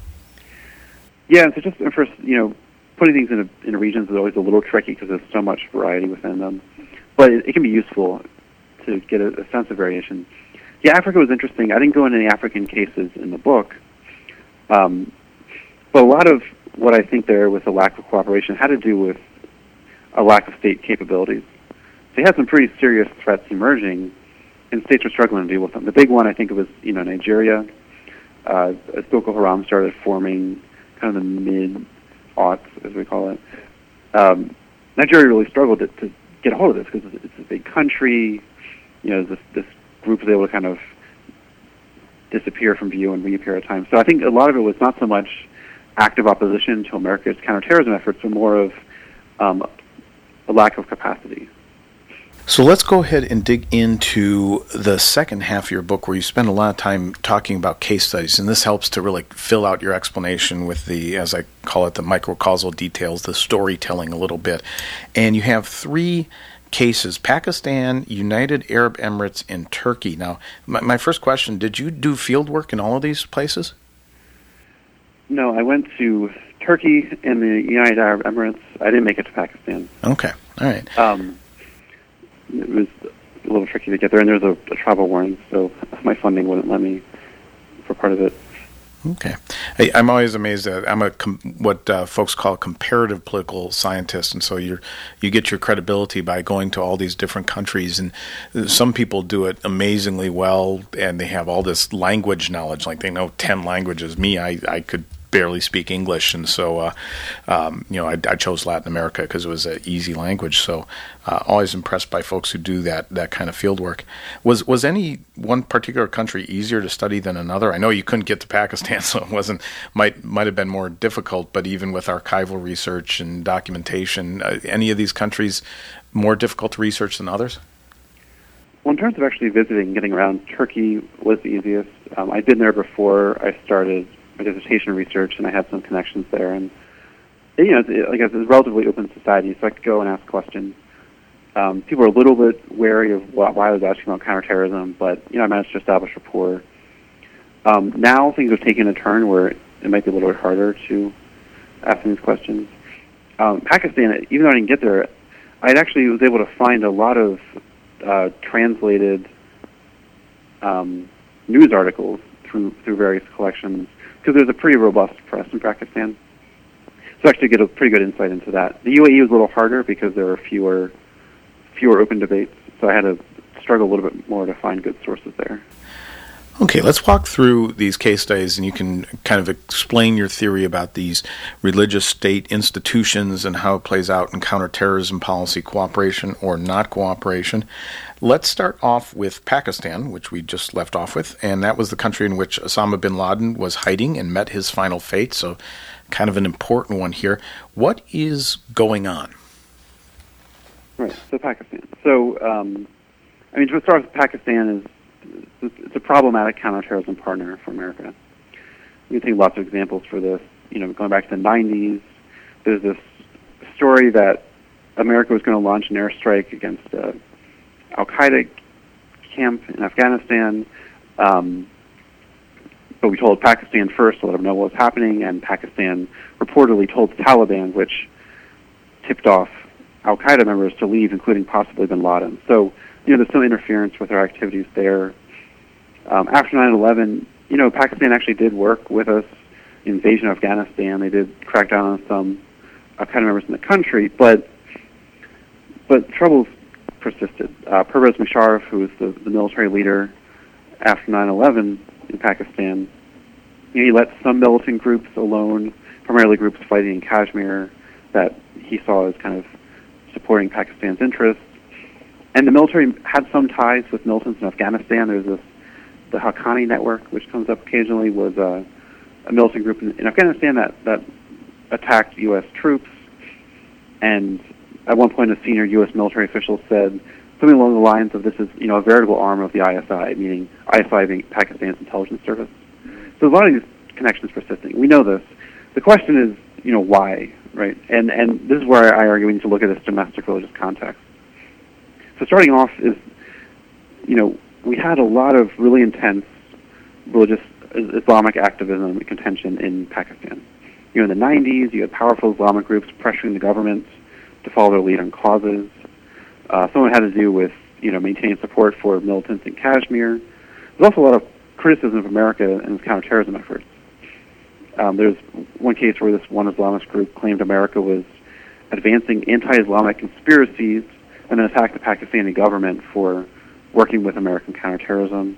Yeah, so just first, you know, putting things in a, in a regions is always a little tricky because there's so much variety within them. But it, it can be useful to get a, a sense of variation. Yeah, Africa was interesting. I didn't go into any African cases in the book. Um, but a lot of what I think there with the lack of cooperation had to do with a lack of state capabilities. They had some pretty serious threats emerging, and states were struggling to deal with them. The big one, I think, it was, you know, Nigeria. Uh, as Boko Haram started forming kind of the mid-aughts, as we call it. Um, Nigeria really struggled to, to get a hold of this because it's, it's a big country. You know, this, this group was able to kind of disappear from view and reappear at times. So I think a lot of it was not so much active opposition to America's counterterrorism efforts, but more of um, a lack of capacity. So let's go ahead and dig into the second half of your book where you spend a lot of time talking about case studies, and this helps to really fill out your explanation with the, as I call it, the microcausal details, the storytelling a little bit. And you have three cases: Pakistan, United Arab Emirates, and Turkey. Now, my, my first question, did you do field work in all of these places? No, I went to Turkey and the United Arab Emirates. I didn't make it to Pakistan. Okay, all right. Um, it was a little tricky to get there, and there was a, a travel warning, so my funding wouldn't let me for part of it. Okay. I, I'm always amazed that I'm a com- what uh, folks call a comparative political scientist, and so you you get your credibility by going to all these different countries, and some people do it amazingly well, and they have all this language knowledge, like they know ten languages. Me, I, I could barely speak English, and so uh, um, you know I, I chose Latin America because it was an easy language. So uh, always impressed by folks who do that that kind of field work. Was was any one particular country easier to study than another? I know you couldn't get to Pakistan, so it wasn't might might have been more difficult. But even with archival research and documentation, uh, any of these countries more difficult to research than others? Well, in terms of actually visiting, getting around, Turkey was the easiest. Um, I'd been there before I started my dissertation research, and I had some connections there. And, you know, it's, like I said, it's a relatively open society, so I could go and ask questions. Um, people are a little bit wary of why, why I was asking about counterterrorism, but, you know, I managed to establish rapport. Um, now things have taken a turn where it might be a little bit harder to ask these questions. Um, Pakistan, even though I didn't get there, I actually was able to find a lot of uh, translated um, news articles through through various collections, because there's a pretty robust press in Pakistan. So actually get a pretty good insight into that. The U A E was a little harder because there were fewer fewer open debates, so I had to struggle a little bit more to find good sources there. Okay, let's walk through these case studies, and you can kind of explain your theory about these religious state institutions and how it plays out in counterterrorism policy cooperation or not cooperation. Let's start off with Pakistan, which we just left off with, and that was the country in which Osama bin Laden was hiding and met his final fate, so kind of an important one here. What is going on? Right, so Pakistan. So, um, I mean, to start with, Pakistan is it's a problematic counterterrorism partner for America. You can take lots of examples for this. You know, going back to the nineties, there's this story that America was going to launch an airstrike against a Al-Qaeda camp in Afghanistan, um, but we told Pakistan first to let them know what was happening, and Pakistan reportedly told the Taliban, which tipped off al-Qaeda members to leave, including possibly bin Laden. So, you know, there's some interference with our activities there. Um, after nine eleven, you know, Pakistan actually did work with us in the invasion of Afghanistan. They did crack down on some al-Qaeda members in the country, but but troubles persisted. Uh, Pervez Musharraf, who was the, the military leader after nine eleven in Pakistan, you know, he let some militant groups alone, primarily groups fighting in Kashmir that he saw as kind of supporting Pakistan's interests. And the military had some ties with militants in Afghanistan. There's this, the Haqqani Network, which comes up occasionally, was a, a militant group in, in Afghanistan that, that attacked U S troops. And at one point, a senior U S military official said something along the lines of, this is, you know, a veritable arm of the I S I, meaning I S I being Pakistan's intelligence service. So a lot of these connections persisting. We know this. The question is, you know, why, right? And and this is where I argue we need to look at this domestic religious context. So starting off is, you know, we had a lot of really intense religious Islamic activism and contention in Pakistan. You know, in the nineties, you had powerful Islamic groups pressuring the government to follow their lead on causes. Uh, some of it had to do with, you know, maintaining support for militants in Kashmir. There's also a lot of criticism of America and its counterterrorism efforts. Um, there's one case where this one Islamist group claimed America was advancing anti-Islamic conspiracies and then attacked the Pakistani government for working with American counterterrorism.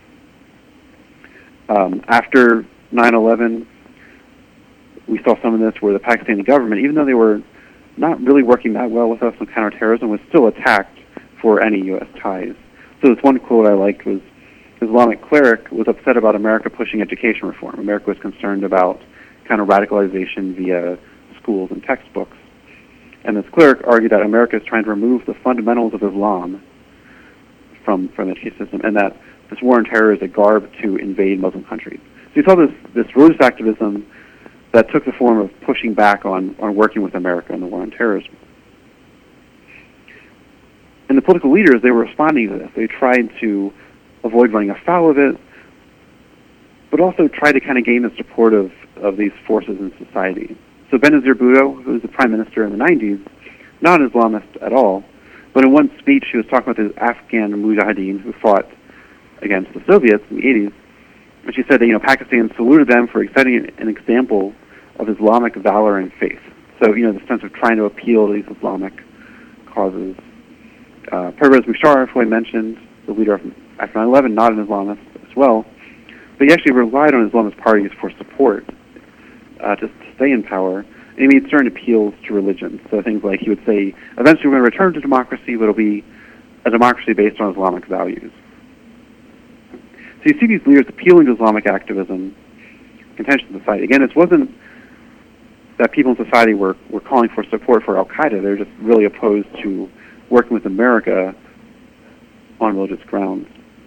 Um, after nine eleven, we saw some of this where the Pakistani government, even though they were not really working that well with us on counterterrorism, was still attacked for any U S ties. So this one quote I liked was, Islamic cleric was upset about America pushing education reform. America was concerned about kind of radicalization via schools and textbooks. And this cleric argued that America is trying to remove the fundamentals of Islam from, from the education system, and that this war on terror is a garb to invade Muslim countries. So you saw this, this religious activism that took the form of pushing back on, on working with America in the war on terrorism. And the political leaders, they were responding to this. They tried to avoid running afoul of it, but also try to kind of gain the support of, of these forces in society. So Benazir Bhutto, who was the prime minister in the nineties, not an Islamist at all, but in one speech he was talking about the Afghan mujahideen who fought against the Soviets in the eighties, and she said that, you know, Pakistan saluted them for setting an example of Islamic valor and faith. So, you know, the sense of trying to appeal to these Islamic causes. Uh, Pervez Musharraf, who I mentioned, the leader of after nine eleven, not an Islamist as well, but he actually relied on Islamist parties for support uh, to, to stay in power. And he made certain appeals to religion. So things like he would say, eventually we're going to return to democracy, but it'll be a democracy based on Islamic values. So you see these leaders appealing to Islamic activism, contention in society. Again, it wasn't that people in society were, were calling for support for al-Qaeda. They're just really opposed to working with America on religious grounds.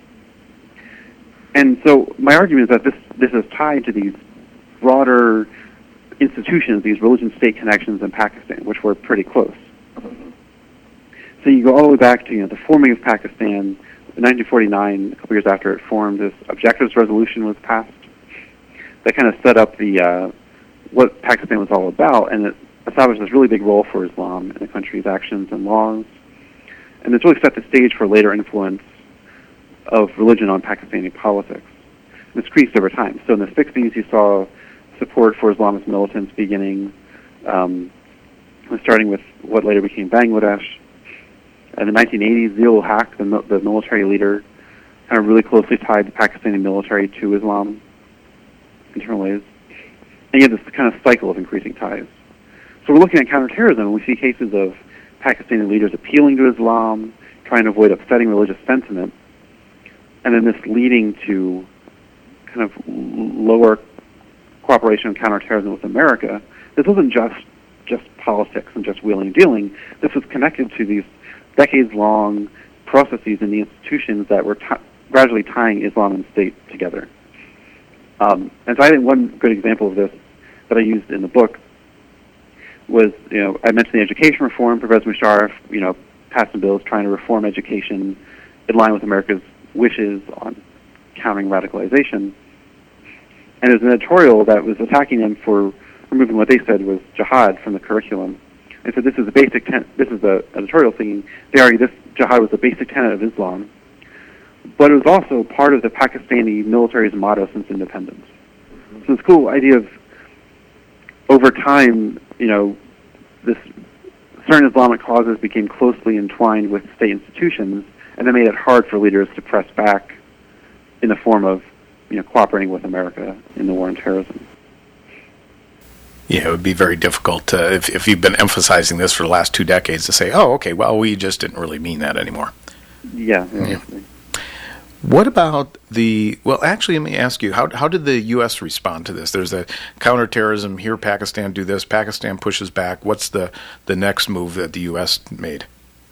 And so my argument is that this, this is tied to these broader institutions, these religion-state connections in Pakistan, which were pretty close. So you go all the way back to, you know, the forming of Pakistan. In nineteen forty-nine, a couple years after it formed, this Objectives Resolution was passed. That kind of set up the uh, what Pakistan was all about, and it established this really big role for Islam in the country's actions and laws. And it's really set the stage for later influence of religion on Pakistani politics. And it's increased over time. So in the sixties, you saw support for Islamist militants beginning, um, starting with what later became Bangladesh. In the nineteen eighties, Zia-ul Haq, the, the military leader, kind of really closely tied the Pakistani military to Islam in different ways. And you have this kind of cycle of increasing ties. So we're looking at counterterrorism, and we see cases of Pakistani leaders appealing to Islam, trying to avoid upsetting religious sentiment, and then this leading to kind of lower cooperation and counterterrorism with America. This wasn't just just politics and just wheeling and dealing. This was connected to these decades-long processes in the institutions that were t- gradually tying Islam and state together. Um, and so I think one good example of this that I used in the book was, you know, I mentioned the education reform. Pervez Musharraf, you know, passed some bills trying to reform education in line with America's wishes on countering radicalization. And there was an editorial that was attacking them for removing what they said was jihad from the curriculum. And so this is the basic ten- this is the editorial thinking. They argue this jihad was the basic tenet of Islam, but it was also part of the Pakistani military's motto since independence. So this cool idea of, over time, you know, this certain Islamic causes became closely entwined with state institutions, and that made it hard for leaders to press back in the form of, you know, cooperating with America in the war on terrorism. Yeah, it would be very difficult to, if, if you've been emphasizing this for the last two decades, to say, oh, okay, well, we just didn't really mean that anymore. Yeah. yeah. yeah. What about the, well, actually, let me ask you, how how did the U S respond to this? There's a counterterrorism here, Pakistan do this, Pakistan pushes back. What's the, the next move that the U S made?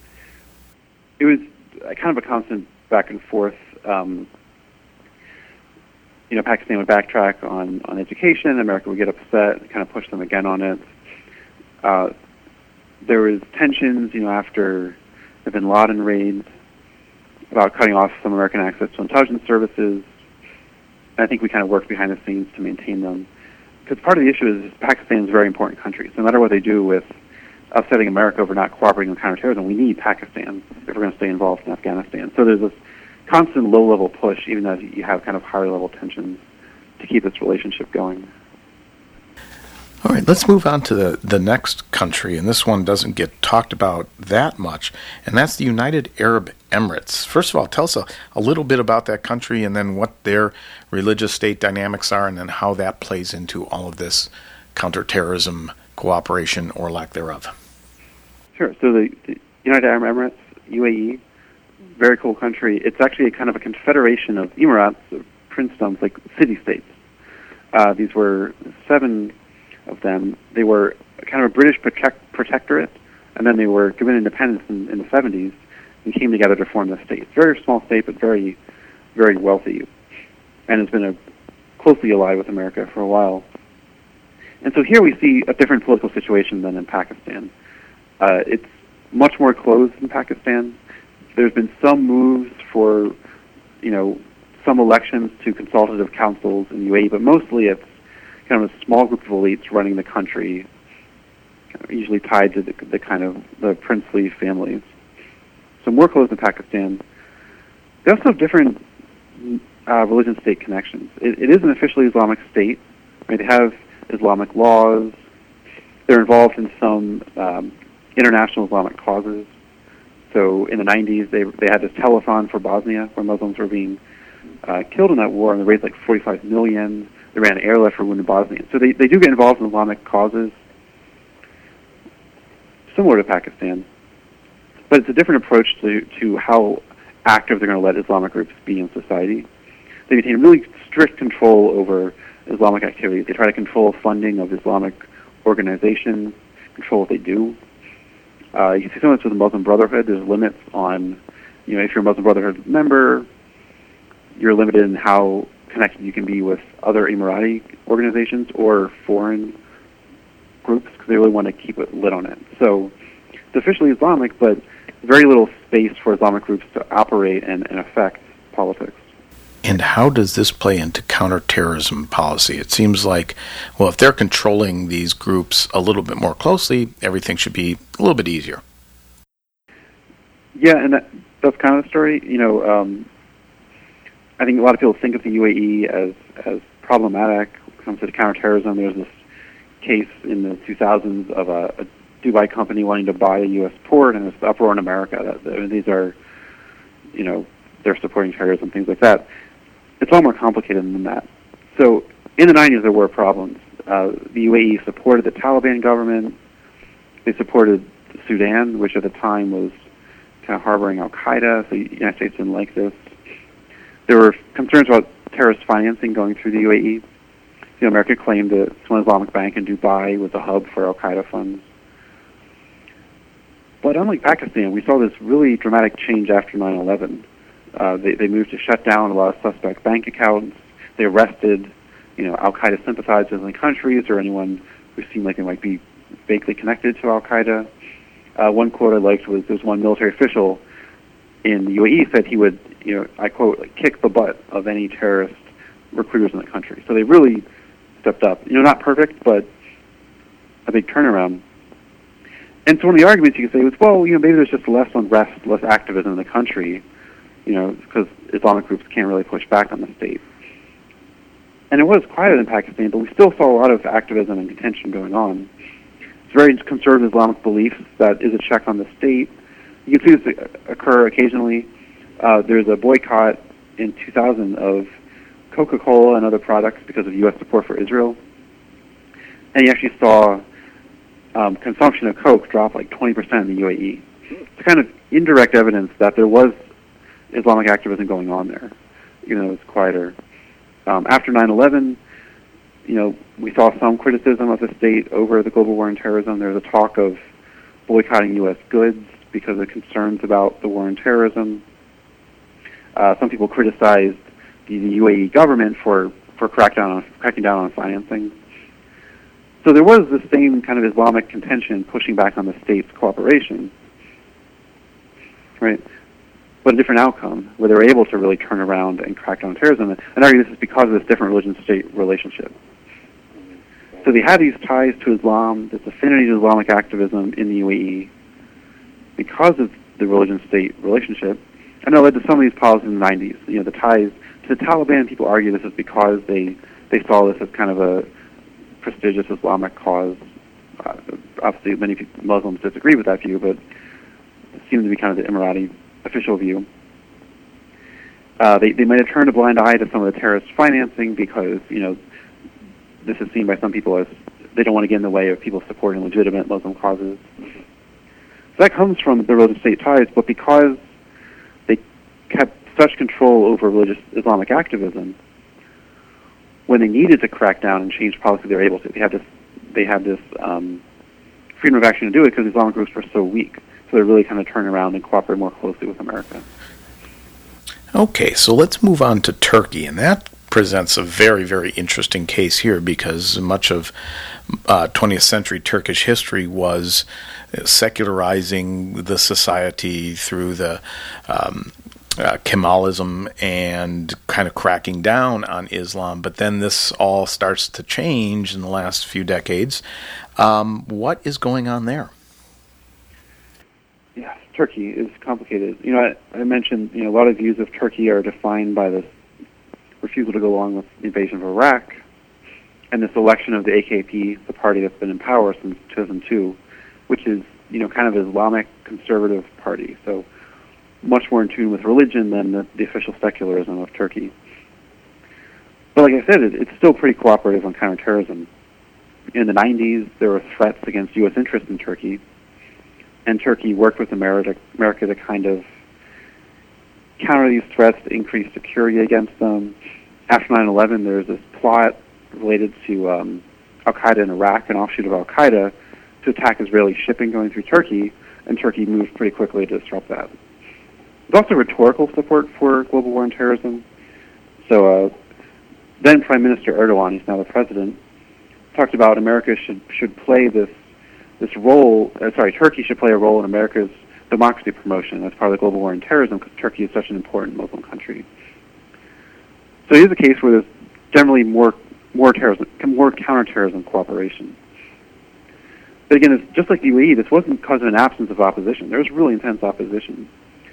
It was kind of a constant back and forth. Um, you know, Pakistan would backtrack on, on education, America would get upset, kind of push them again on it. Uh, there was tensions, you know, after the bin Laden raids, about cutting off some American access to intelligence services. And I think we kind of worked behind the scenes to maintain them. Because part of the issue is Pakistan is a very important country. So no matter what they do with upsetting America over not cooperating with counterterrorism, we need Pakistan if we're going to stay involved in Afghanistan. So there's this constant low-level push, even as you have kind of higher-level tensions, to keep this relationship going. All right, let's move on to the, the next country, and this one doesn't get talked about that much, and that's the United Arab Emirates. First of all, tell us a, a little bit about that country and then what their religious state dynamics are and then how that plays into all of this counterterrorism cooperation or lack thereof. Sure. So the, the United Arab Emirates, U A E, very cool country. It's actually a kind of a confederation of emirats, of princedoms, like city-states. Uh, these were seven of them. They were kind of a British protect, protectorate, and then they were given independence in, in the seventies and came together to form the state. Very small state, but very, very wealthy, and has been a, closely allied with America for a while. And so here we see a different political situation than in Pakistan. Uh, it's much more closed in Pakistan. There's been some moves for, you know, some elections to consultative councils in U A E, but mostly it's kind of a small group of elites running the country, usually tied to the, the kind of the princely families. So more closed in Pakistan. They also have different uh, religion-state connections. It, it is an officially Islamic state. Right? They have Islamic laws. They're involved in some um, international Islamic causes. So in the nineties, they they had this telethon for Bosnia, where Muslims were being uh, killed in that war, and they raised like forty-five million dollars. They ran an airlift for wounded Bosnians. So they, they do get involved in Islamic causes, similar to Pakistan. But it's a different approach to, to how active they're going to let Islamic groups be in society. They maintain really strict control over Islamic activities. They try to control funding of Islamic organizations, control what they do. Uh, you can see some of this with the Muslim Brotherhood. There's limits on, you know, if you're a Muslim Brotherhood member, you're limited in how connected you can be with other Emirati organizations or foreign groups because they really want to keep it lit on it. So it's officially Islamic, but very little space for Islamic groups to operate and, and affect politics. And how does this play into counterterrorism policy? It seems like, well, if they're controlling these groups a little bit more closely, everything should be a little bit easier. Yeah, and that, that's kind of the story. You know, um, I think a lot of people think of the U A E as, as problematic when it comes to counterterrorism. There's this case in the two thousands of a, a Dubai company wanting to buy a U S port, and it's uproar in America. That, that these are, you know, they're supporting terrorism, things like that. It's a lot more complicated than that. So in the nineties, there were problems. Uh, the U A E supported the Taliban government. They supported Sudan, which at the time was kind of harboring al-Qaeda, so the United States didn't like this. There were concerns about terrorist financing going through the U A E. You know, America claimed that some Islamic bank in Dubai was a hub for al-Qaeda funds. But unlike Pakistan, we saw this really dramatic change after nine eleven. Uh, they, they moved to shut down a lot of suspect bank accounts. They arrested, you know, al-Qaeda sympathizers in the countries or anyone who seemed like they might be vaguely connected to al-Qaeda. Uh, one quote I liked was there was one military official in the U A E said he would, you know, I quote, like, kick the butt of any terrorist recruiters in the country. So they really stepped up. You know, not perfect, but a big turnaround. and so one of the arguments you could say was, well, you know, maybe there's just less unrest, less activism in the country, you know, because Islamic groups can't really push back on the state. And it was quieter than Pakistan, but we still saw a lot of activism and contention going on. It's very conservative Islamic beliefs that is a check on the state. You can see this occur occasionally. Uh, there's a boycott in two thousand of Coca-Cola and other products because of U S support for Israel. And you actually saw um, consumption of Coke drop like twenty percent in the U A E. It's kind of indirect evidence that there was Islamic activism going on there, even though it was quieter. Um, after nine eleven, you know, we saw some criticism of the state over the global war on terrorism. There was a talk of boycotting U S goods because of concerns about the war on terrorism. Uh, some people criticized the U A E government for, for crackdown on, cracking down on financing. So there was the same kind of Islamic contention pushing back on the state's cooperation, right? But a different outcome, where they were able to really turn around and crack down on terrorism. And argue this is because of this different religion-state relationship. So they had these ties to Islam, this affinity to Islamic activism in the U A E, because of the religion-state relationship, and that led to some of these policies in the nineties. You know, the ties to the Taliban, people argue this is because they, they saw this as kind of a prestigious Islamic cause. Uh, obviously, many people, Muslims disagree with that view, but it seems to be kind of the Emirati official view. Uh, they, they might have turned a blind eye to some of the terrorist financing because, you know, this is seen by some people as they don't want to get in the way of people supporting legitimate Muslim causes. So that comes from the religious state ties, but because they kept such control over religious Islamic activism, when they needed to crack down and change policy, they were able to. They had this, they had this um, freedom of action to do it because Islamic groups were so weak. So they really kind of turn around and cooperate more closely with America. Okay, so let's move on to Turkey, and that presents a very, very interesting case here because much of uh, twentieth century Turkish history was secularizing the society through the um, uh, Kemalism and kind of cracking down on Islam. But then this all starts to change in the last few decades. Um, what is going on there? Yeah, Turkey is complicated. You know, I, I mentioned, you know, a lot of views of Turkey are defined by this refusal to go along with the invasion of Iraq and this election of the A K P, the party that's been in power since two thousand two, which is, you know, kind of an Islamic conservative party. So much more in tune with religion than the, the official secularism of Turkey. But like I said, it, it's still pretty cooperative on counterterrorism. In the nineties, there were threats against U S interests in Turkey, and Turkey worked with America, America to kind of counter these threats, to increase security against them. After nine eleven, there was this plot related to um, Al-Qaeda in Iraq, an offshoot of Al-Qaeda, to attack Israeli shipping going through Turkey, and Turkey moved pretty quickly to disrupt that. There's also rhetorical support for global war on terrorism. So uh, then Prime Minister Erdogan, he's now the president, talked about America should should play this this role, uh, sorry, Turkey should play a role in America's democracy promotion as part of the global war on terrorism because Turkey is such an important Muslim country. So it is a case where there's generally more more terrorism, more counterterrorism cooperation. But again, it's just like the U A E, this wasn't because of an absence of opposition. There was really intense opposition.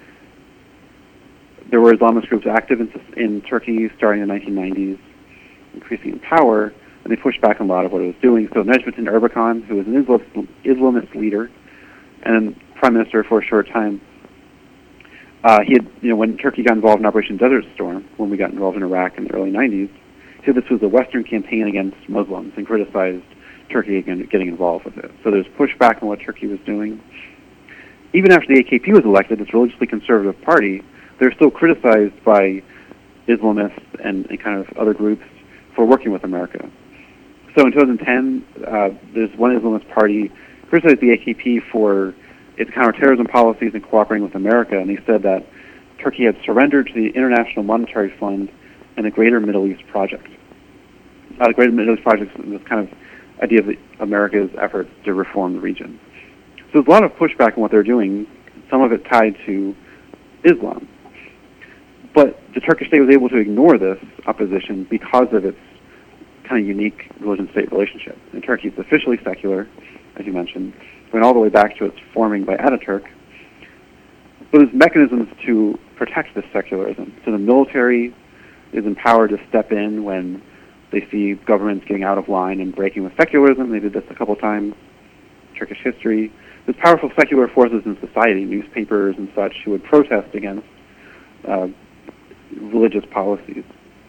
There were Islamist groups active in, in Turkey starting in the nineteen nineties, increasing in power, and they pushed back on a lot of what it was doing. So Necmettin Erbakan, who was an Islam, Islamist leader and prime minister for a short time, uh, he had, you know, when Turkey got involved in Operation Desert Storm, when we got involved in Iraq in the early nineties, he said this was a Western campaign against Muslims and criticized Turkey again getting involved with it. So there's pushback on what Turkey was doing. Even after the A K P was elected, this religiously conservative party, they're still criticized by Islamists and, and kind of other groups for working with America. So in two thousand ten, uh, there's one Islamist party criticized the A K P for its counterterrorism policies and cooperating with America, and they said that Turkey had surrendered to the International Monetary Fund and the Greater Middle East Project. Uh, the Greater Middle East Project was kind of idea of the, America's efforts to reform the region. So there's a lot of pushback on what they're doing, some of it tied to Islam. But the Turkish state was able to ignore this opposition because of its kind of unique religion-state relationship. And Turkey is officially secular, as you mentioned, going all the way back to its forming by Ataturk. But there's mechanisms to protect this secularism. So the military is empowered to step in when they see governments getting out of line and breaking with secularism. They did this a couple times in Turkish history. There's powerful secular forces in society, newspapers and such, who would protest against uh, religious policies.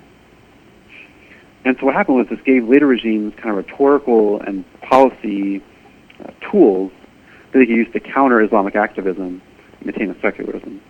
And so what happened was this gave later regimes kind of rhetorical and policy uh, tools that they could use to counter Islamic activism and maintain a secularism.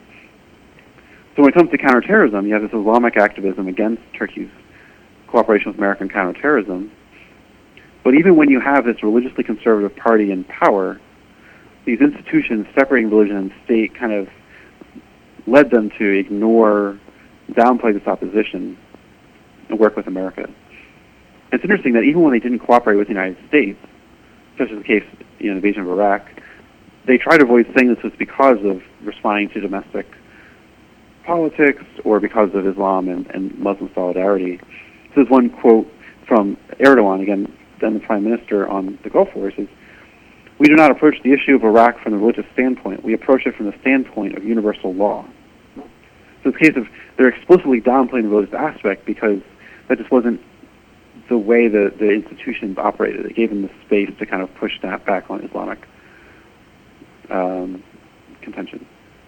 So when it comes to counterterrorism, you have this Islamic activism against Turkey's cooperation with American counterterrorism. But even when you have this religiously conservative party in power, these institutions separating religion and state kind of led them to ignore, downplay this opposition and work with America. It's interesting that even when they didn't cooperate with the United States, such as the case, you know, the invasion of Iraq, they tried to avoid saying this was because of responding to domestic politics or because of Islam and, and Muslim solidarity. So there's one quote from Erdogan, again, then the Prime Minister, on the Gulf War. He says, "We do not approach the issue of Iraq from the religious standpoint. We approach it from the standpoint of universal law." So it's a case of they're explicitly downplaying the religious aspect because that just wasn't the way the, the institutions operated. It gave them the space to kind of push that back on Islamic um, contention.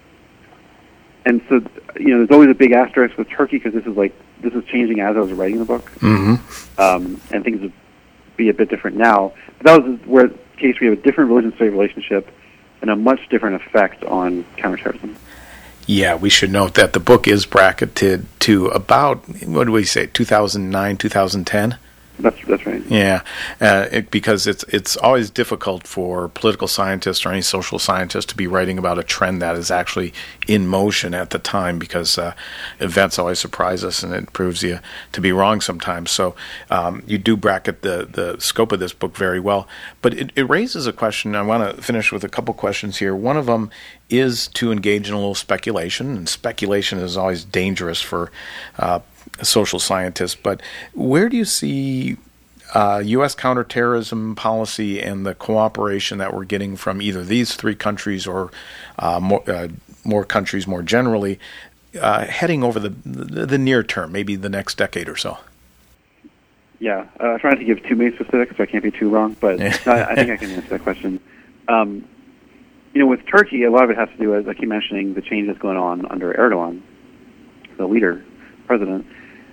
And so, you know, there's always a big asterisk with Turkey because this is like, this is changing as I was writing the book. Mm-hmm. Um, and things would be a bit different now. But that was where the case we have a different religion-state relationship and a much different effect on counterterrorism. Yeah, we should note that the book is bracketed to about, what do we say, two thousand nine, two thousand ten? That's that's right. Yeah, uh, it, because it's it's always difficult for political scientists or any social scientist to be writing about a trend that is actually in motion at the time, because uh, events always surprise us and it proves you to be wrong sometimes. So um, you do bracket the, the scope of this book very well. But it, it raises a question. I want to finish with a couple questions here. One of them is to engage in a little speculation, and speculation is always dangerous for uh, social scientists. But where do you see uh, U S counterterrorism policy and the cooperation that we're getting from either these three countries or uh, more, uh, more countries more generally uh, heading over the, the the near term, maybe the next decade or so? Yeah, uh, I'm trying to give too many specifics, so I can't be too wrong, but I, I think I can answer that question. Um, you know, with Turkey, a lot of it has to do, as I keep mentioning, the changes going on under Erdogan, the leader, president.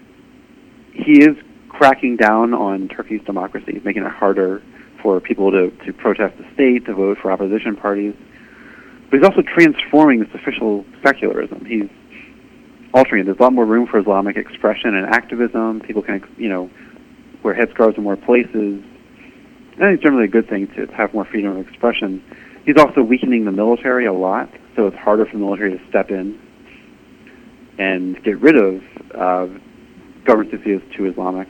He is cracking down on Turkey's democracy. He's making it harder for people to, to protest the state, to vote for opposition parties. But he's also transforming this official secularism. He's altering it. There's a lot more room for Islamic expression and activism. People can, you know, wear headscarves in more places. I think it's generally a good thing to have more freedom of expression. He's also weakening the military a lot, so it's harder for the military to step in and get rid of uh, governments that is too Islamic.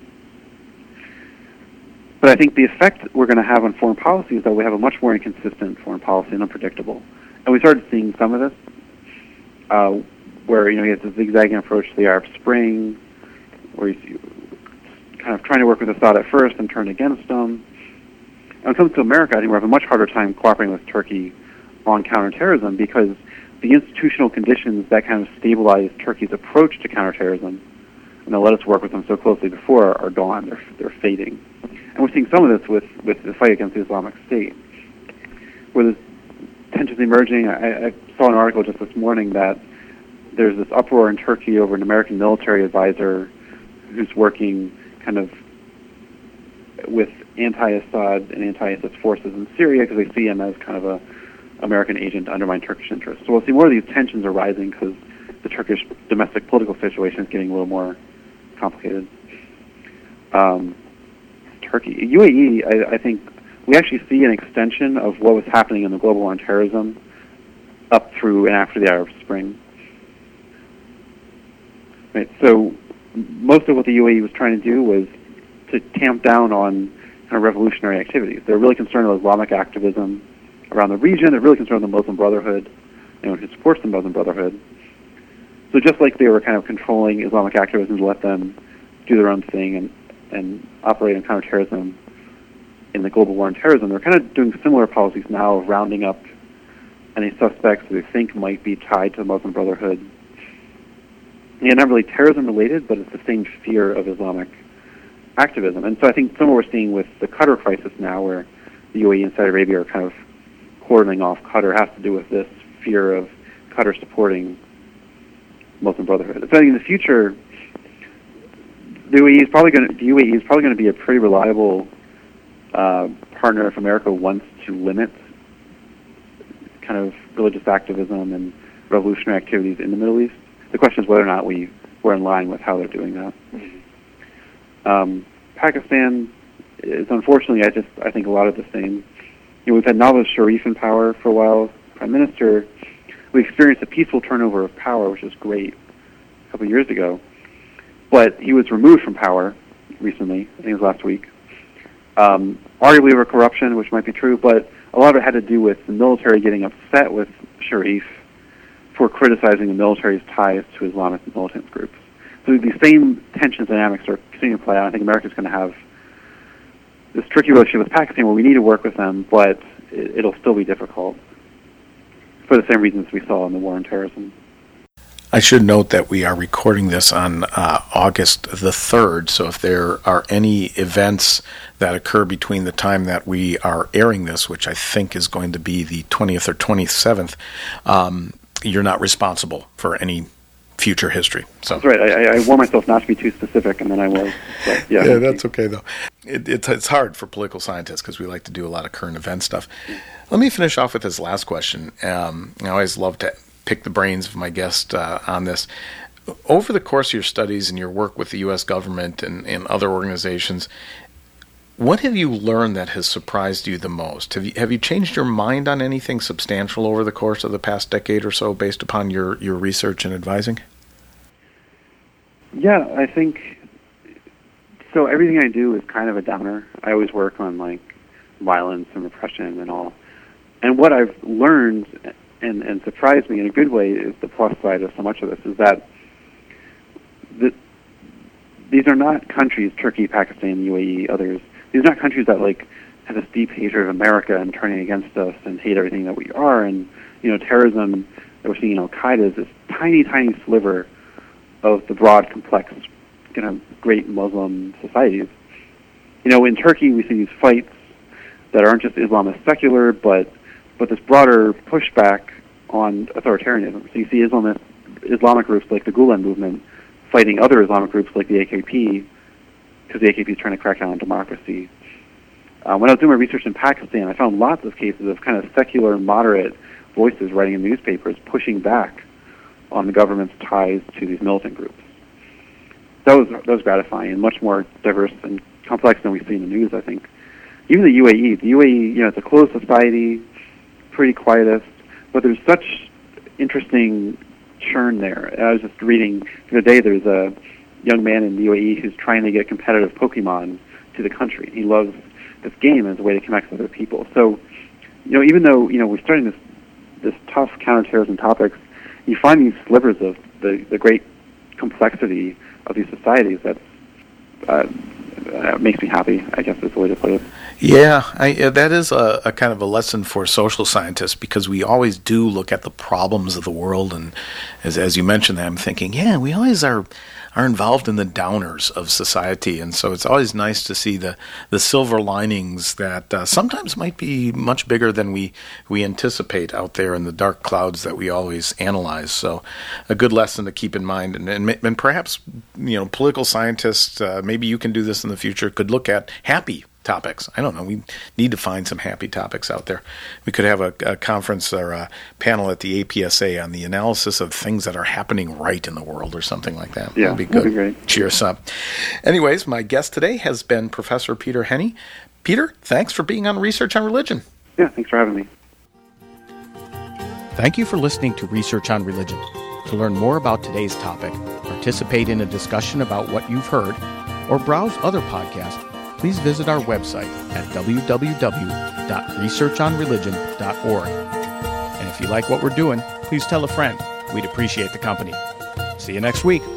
But I think the effect we're going to have on foreign policy is that we have a much more inconsistent foreign policy and unpredictable. And we started seeing some of this, uh, where, you know, he has this zigzagging approach to the Arab Spring, where he's kind of trying to work with Assad at first and turn against them. And when it comes to America, I think we have a much harder time cooperating with Turkey on counterterrorism because the institutional conditions that kind of stabilize Turkey's approach to counterterrorism and that let us work with them so closely before are gone. They're, they're fading. And we're seeing some of this with, with the fight against the Islamic State, where there's tensions emerging. I, I saw an article just this morning that there's this uproar in Turkey over an American military advisor who's working kind of with anti-Assad and anti-ISIS forces in Syria because they see him as kind of a American agent to undermine Turkish interests. So we'll see more of these tensions arising because the Turkish domestic political situation is getting a little more complicated. Um, Turkey, U A E, I, I think we actually see an extension of what was happening in the global war on terrorism up through and after the Arab Spring. Right, so most of what the U A E was trying to do was to tamp down on kind of revolutionary activities. They're really concerned with Islamic activism around the region. They're really concerned with the Muslim Brotherhood, you know, who supports the Muslim Brotherhood. So just like they were kind of controlling Islamic activism to let them do their own thing and, and operate in counterterrorism in the global war on terrorism, they're kind of doing similar policies now of rounding up any suspects that they think might be tied to the Muslim Brotherhood. Yeah, not really terrorism-related, but it's the same fear of Islamic activism. And so I think some of what we're seeing with the Qatar crisis now, where the U A E and Saudi Arabia are kind of cordoning off Qatar, has to do with this fear of Qatar supporting Muslim Brotherhood. So I think in the future, the U A E is probably going to the U A E is probably going to be a pretty reliable uh, partner if America wants to limit kind of religious activism and revolutionary activities in the Middle East. The question is whether or not we we're in line with how they're doing that. Um, Pakistan is unfortunately, I just I think a lot of the same. You know, we've had Nawaz Sharif in power for a while, prime minister. We experienced a peaceful turnover of power, which was great a couple of years ago. But he was removed from power recently, I think it was last week. Um, arguably over corruption, which might be true, but a lot of it had to do with the military getting upset with Sharif for criticizing the military's ties to Islamic militant groups. So these same tension dynamics are continuing to play out. I think America's going to have this tricky relationship with Pakistan where we need to work with them, but it, it'll still be difficult for the same reasons we saw in the war on terrorism. I should note that we are recording this on uh, August the third, so if there are any events that occur between the time that we are airing this, which I think is going to be the twentieth or twenty-seventh, um, you're not responsible for any future history. So that's right. I, I warned myself not to be too specific, and then I was. But yeah, yeah, that's okay, though. It, it's, it's hard for political scientists because we like to do a lot of current event stuff. Let me finish off with this last question. Um, I always love to pick the brains of my guest uh, on this. Over the course of your studies and your work with the U S government and, and other organizations, what have you learned that has surprised you the most? Have you have you changed your mind on anything substantial over the course of the past decade or so based upon your, your research and advising? Yeah, I think so. Everything I do is kind of a downer. I always work on like violence and repression and all. And what I've learned and, and surprised me in a good way is the plus side of so much of this is that the, these are not countries, Turkey, Pakistan, U A E, others. These are not countries that like have this deep hatred of America and turning against us and hate everything that we are. And you know, terrorism that we're seeing in Al Qaeda is this tiny, tiny sliver of the broad, complex, you know, great Muslim societies. You know, in Turkey we see these fights that aren't just Islamist secular, but but this broader pushback on authoritarianism. So you see Islamist, Islamic groups like the Gulen movement fighting other Islamic groups like the A K P, because the A K P is trying to crack down on democracy. Uh, when I was doing my research in Pakistan, I found lots of cases of kind of secular, moderate voices writing in newspapers pushing back on the government's ties to these militant groups. That was that was gratifying and much more diverse and complex than we see in the news, I think. Even the U A E, the U A E, you know, it's a closed society, pretty quietist, but there's such interesting churn there. I was just reading the other day, there's a young man in the U A E who's trying to get competitive Pokemon to the country. He loves this game as a way to connect with other people. So, you know, even though, you know, we're starting this this tough counterterrorism topics, you find these slivers of the, the great complexity of these societies that uh, uh, makes me happy, I guess is the way to put it. Yeah, I, uh, that is a, a kind of a lesson for social scientists, because we always do look at the problems of the world, and as as you mentioned that, I'm thinking, yeah, we always are are involved in the downers of society, and so it's always nice to see the, the silver linings that uh, sometimes might be much bigger than we, we anticipate out there in the dark clouds that we always analyze. So a good lesson to keep in mind, and and, and perhaps, you know, political scientists, uh, maybe you can do this in the future, could look at happy topics. I don't know. We need to find some happy topics out there. We could have a, a conference or a panel at the A P S A on the analysis of things that are happening right in the world or something like that. Yeah, that'd be good. That'd be great. Cheer us up. Anyways, my guest today has been Professor Peter Henney. Peter, thanks for being on Research on Religion. Yeah, thanks for having me. Thank you for listening to Research on Religion. To learn more about today's topic, participate in a discussion about what you've heard, or browse other podcasts, please visit our website at w w w dot research on religion dot org. And if you like what we're doing, please tell a friend. We'd appreciate the company. See you next week.